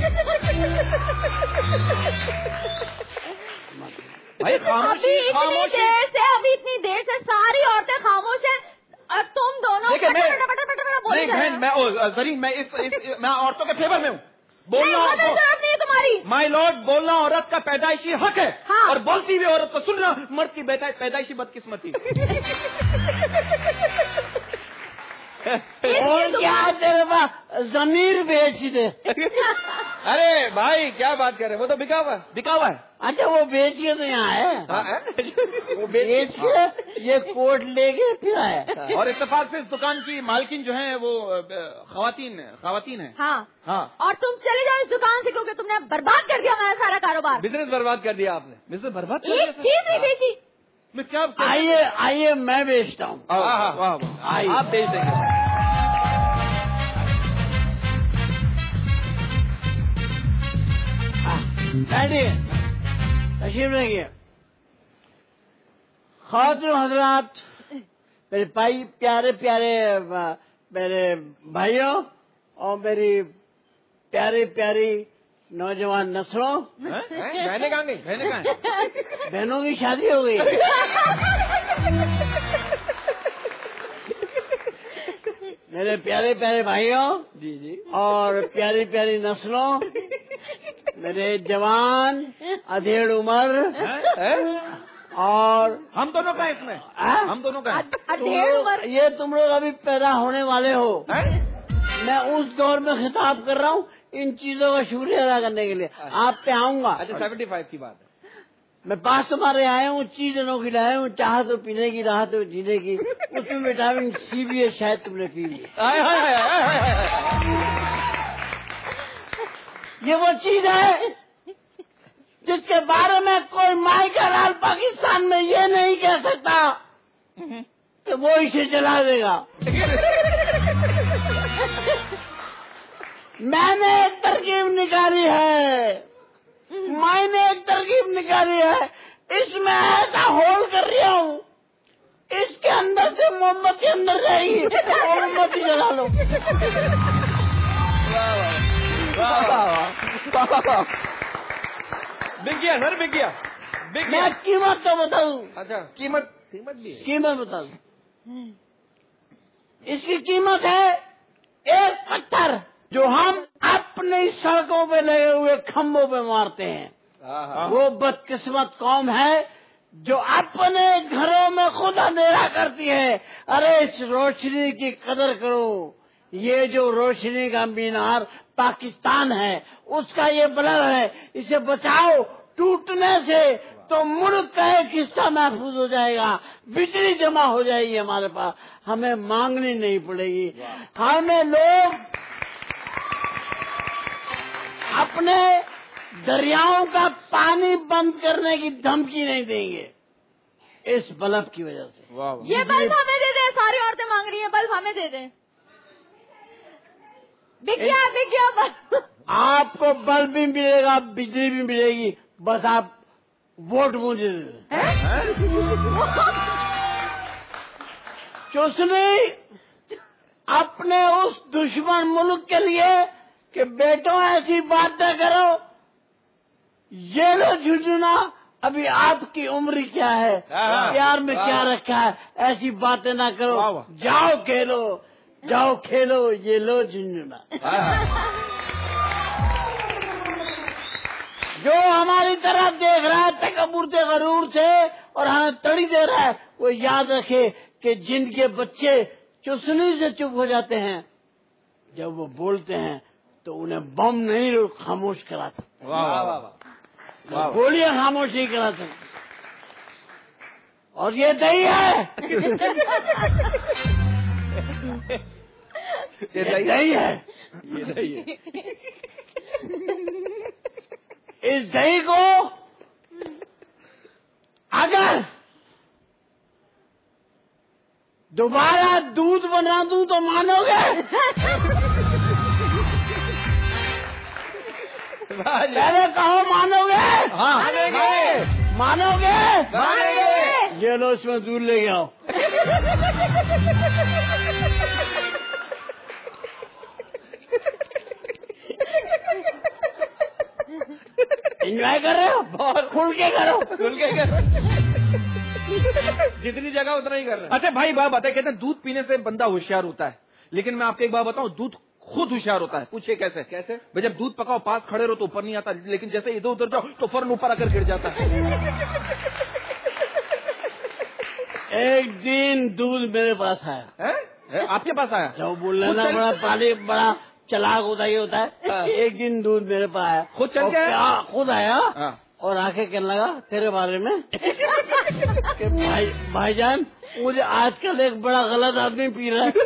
भाई अभी खामोशी इतनी खामोशी. देर से अभी इतनी देर से सारी औरतें खामोश हैं और तुम दोनों देखिए, मैं- बटा- बटा- बटा- बटा बोले नहीं जा रहे बहन, हो। मैं ओ, जरीन मैं इस, इस, इस मैं औरतों के फेवर में हूँ. नहीं, बोलना वो तो जरूरत नहीं है तुम्हारी. माई लॉर्ड, बोलना औरत का पैदाइशी हक है. हाँ. और बोलती हुई औरत को सुनना मर्द की पैदा- पैदाइशी बदकिस्मती. और क्या तेरे पास जमीर बेच दे. अरे भाई क्या बात कर रहे हैं, वो तो बिका हुआ है. बिका हुआ है. अच्छा वो बेच के तो यहाँ है. हाँ, है? वो बेच के ये कोट लेके फिर आया. और इत्तेफाक से इस दुकान की मालकिन जो है वो खवातीन खवातीन है. हाँ. हाँ. और तुम चले जाओ इस दुकान से क्योंकि तुमने बर्बाद कर दिया हमारा सारा कारोबार. बिजनेस बर्बाद कर दिया आपने. बिजनेस बर्बाद कर दिया एक सर. चीज नहीं बेची. मैं क्या आइए आइए मैं बेचता हूँ. वाह, हाँ, हाँ. वाह, वाह. आइए. आप बेच देंगे. बैठिए तशरीफ रखिए. खातिन हजरात, मेरे भाई प्यारे प्यारे अ, मेरे भाइयों और मेरी प्यारी प्यारी नौजवान नस्लों. हैं? बहने कहाँ गई? बहने कहाँ हैं? बहनों की शादी हो गई. मेरे प्यारे प्यारे भाइयों जी जी. और प्यारी प्यारी नस्लों, मेरे जवान अधेड़ उम्र और हम दोनों का है इसमें. आ? हम दोनों का है. तुम अधेड़ लोग- उम्र. ये तुम लोग अभी पैदा होने वाले हो. हैं? मैं उस दौर में खिताब कर रहा हूँ इन चीजों का शुक्रिया अदा करने के लिए. आप पे आऊंगा. अच्छा सेवेंटी फाइव की बात है. मैं पास तुम्हारे आया हूँ, चीज अनोखी लाया हूँ, चाह तो पीने की, राह तो जीने की. उसमें विटामिन सी भी है, शायद तुमने पी ली. हाय, हाय, हाय, हाय, हाय, हाय. ये वो चीज है जिसके बारे में कोई माई का लाल पाकिस्तान में ये नहीं कह सकता कि वो इसे जला देगा. मैंने एक तरकीब निकाली है. मैंने एक तरकीब निकाली है. इसमें ऐसा होल कर रही हूँ, इसके अंदर से मोमबत्ती अंदर जाएगी और मोमबत्ती जला लो. बिक गया सर, बिक गया. बिक गया. मैं कीमत तो बताऊं. अच्छा कीमत कीमत भी है. कीमत बता दूं. इसकी कीमत है एक पत्थर जो हम अपनी सड़कों पे लगे हुए खंभों पे मारते हैं. हाँ, हाँ. वो बदकिस्मत कौम है जो अपने घरों में खुद अंधेरा करती है. अरे इस रोशनी की कदर करो. ये जो रोशनी का मीनार पाकिस्तान है उसका ये बलर है, इसे बचाओ टूटने से तो मुल्क का एक हिस्सा महफूज हो जाएगा. बिजली जमा हो जाएगी हमारे पास, हमें मांगनी नहीं पड़ेगी. हमें लोग अपने دریاؤں کا پانی بند کرنے کی دھمکی نہیں دیں گے اس بلب کی وجہ سے. یہ بلب ہمیں دے دیں, ساری عورتیں مانگ رہی ہیں بلب ہمیں دے دیں. بک گیا بک گیا بلب. آپ کو بلب بھی ملے گا, بجلی بھی ملے گی, بس آپ ووٹ مجھے دے دیں. چوسنی اپنے اس دشمن ملک کے لیے کہ بیٹوں ایسی بات نہ کرو, یہ لو جھنجھنا, ابھی آپ کی عمر کیا ہے, پیار میں کیا رکھا ہے, ایسی باتیں نہ کرو, جاؤ کھیلو جاؤ کھیلو, یہ لو جھنجھنا. جو ہماری طرف دیکھ رہا ہے تکبر سے غرور سے اور ہمیں تڑی دے رہا ہے, وہ یاد رکھے کہ جن کے بچے چسنی سے چپ ہو جاتے ہیں جب وہ بولتے ہیں تو انہیں بم نہیں خاموش کراتا, گولیاں خاموش نہیں کرا سکتی. اور یہ دہی ہے, یہ دہی ہے, یہ دہی ہے. اس دہی کو اگر دوبارہ دودھ بنا دوں تو مانو گے؟ پہلے کہو مانو گے؟ مانیں گے. مانو گے؟ مانیں گے. یہ لو اس میں دودھ لے کے آؤ. انجوائے کر رہے ہو؟ بہت کھل کے کرو, کھل کے کرو. جتنی جگہ اتنا ہی کر رہے ہیں. اچھا بھائی بات بتائیں, کہتے ہیں دودھ پینے سے بندہ ہوشیار ہوتا ہے, لیکن میں آپ کو ایک بات بتاؤں, دودھ خود ہوشیار ہوتا ہے. پوچھے کیسے؟ کیسے بھائی, جب دودھ پکاؤ پاس کھڑے رہو تو اوپر نہیں آتا, لیکن جیسے ادھر ادھر جاؤ تو فوراً اوپر آ کر گر جاتا ہے. ایک دن دودھ میرے پاس آیا. آپ کے پاس آیا؟ جو بولنا نا بڑا پانی بڑا چلاک ہوتا ہی ہوتا ہے. ایک دن دودھ میرے پاس آیا, خود چل کے آیا؟ خود آیا اور آ کے کہنے لگا تیرے بارے میں کہ بھائی بھائی جان مجھے آج کل ایک بڑا غلط آدمی پی رہا ہے.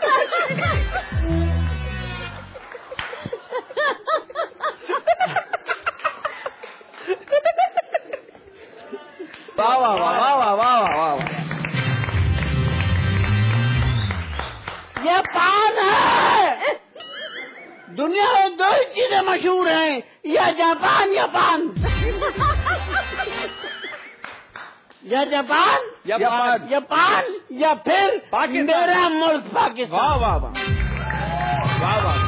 واہ واہ واہ واہ واہ واہ. یہ پان ہے. دنیا میں دو ہی چیزیں مشہور ہیں, یا جاپان یا پان. یا جاپان یا پان, یا پان یا پھر میرا ملک پاکستان. واہ واہ واہ واہ واہ.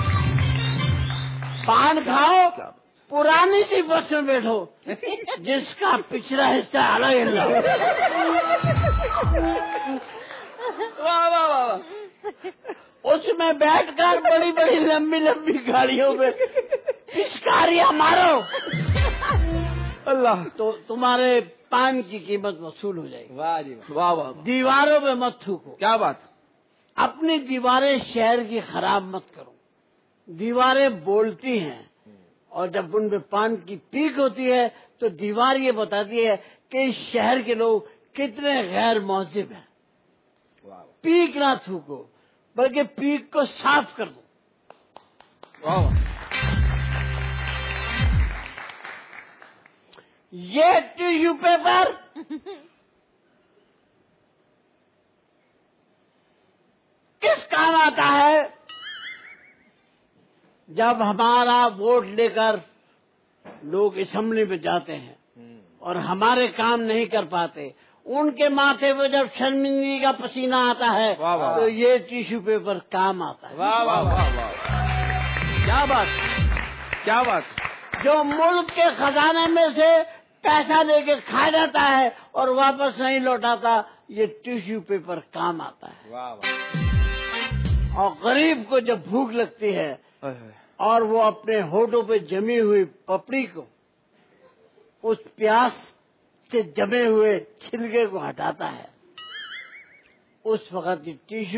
پان کھاؤ, پرانی سی بس میں بیٹھو جس کا پچھلا حصہ الگ ہل رہا. واہ واہ واہ. اس میں بیٹھ کر بڑی بڑی لمبی لمبی گاڑیوں میں پچکاریاں مارو, اللہ تو تمہارے پان کی قیمت وصول ہو جائے گی. واہ جی واہ واہ. دیواروں پہ مت تھوکو. کیا بات. اپنی دیواریں شہر کی خراب مت کرو. دیواریں بولتی ہیں, اور جب ان پہ پان کی پیک ہوتی ہے تو دیوار یہ بتاتی ہے کہ اس شہر کے لوگ کتنے غیر مہذب ہیں. پیک نہ تھوکو, بلکہ پیک کو صاف کر دو. یہ ٹیشو پیپر کس کام آتا ہے؟ جب ہمارا ووٹ لے کر لوگ اسمبلی میں جاتے ہیں اور ہمارے کام نہیں کر پاتے, ان کے ماتھے پہ جب شرمندگی کا پسینہ آتا ہے تو یہ ٹیشو پیپر کام آتا ہے. واہ واہ واہ واہ. کیا بات کیا بات. جو ملک کے خزانے میں سے پیسہ لے کے کھا جاتا ہے اور واپس نہیں لوٹاتا, یہ ٹیشو پیپر کام آتا ہے. واہ واہ. اور غریب کو جب بھوک لگتی ہے اور وہ اپنے ہونٹوں پہ جمی ہوئی پپڑی کو اس پیاس سے جمے ہوئے چھلکے کو ہٹاتا ہے, اس وقت یہ ٹیشو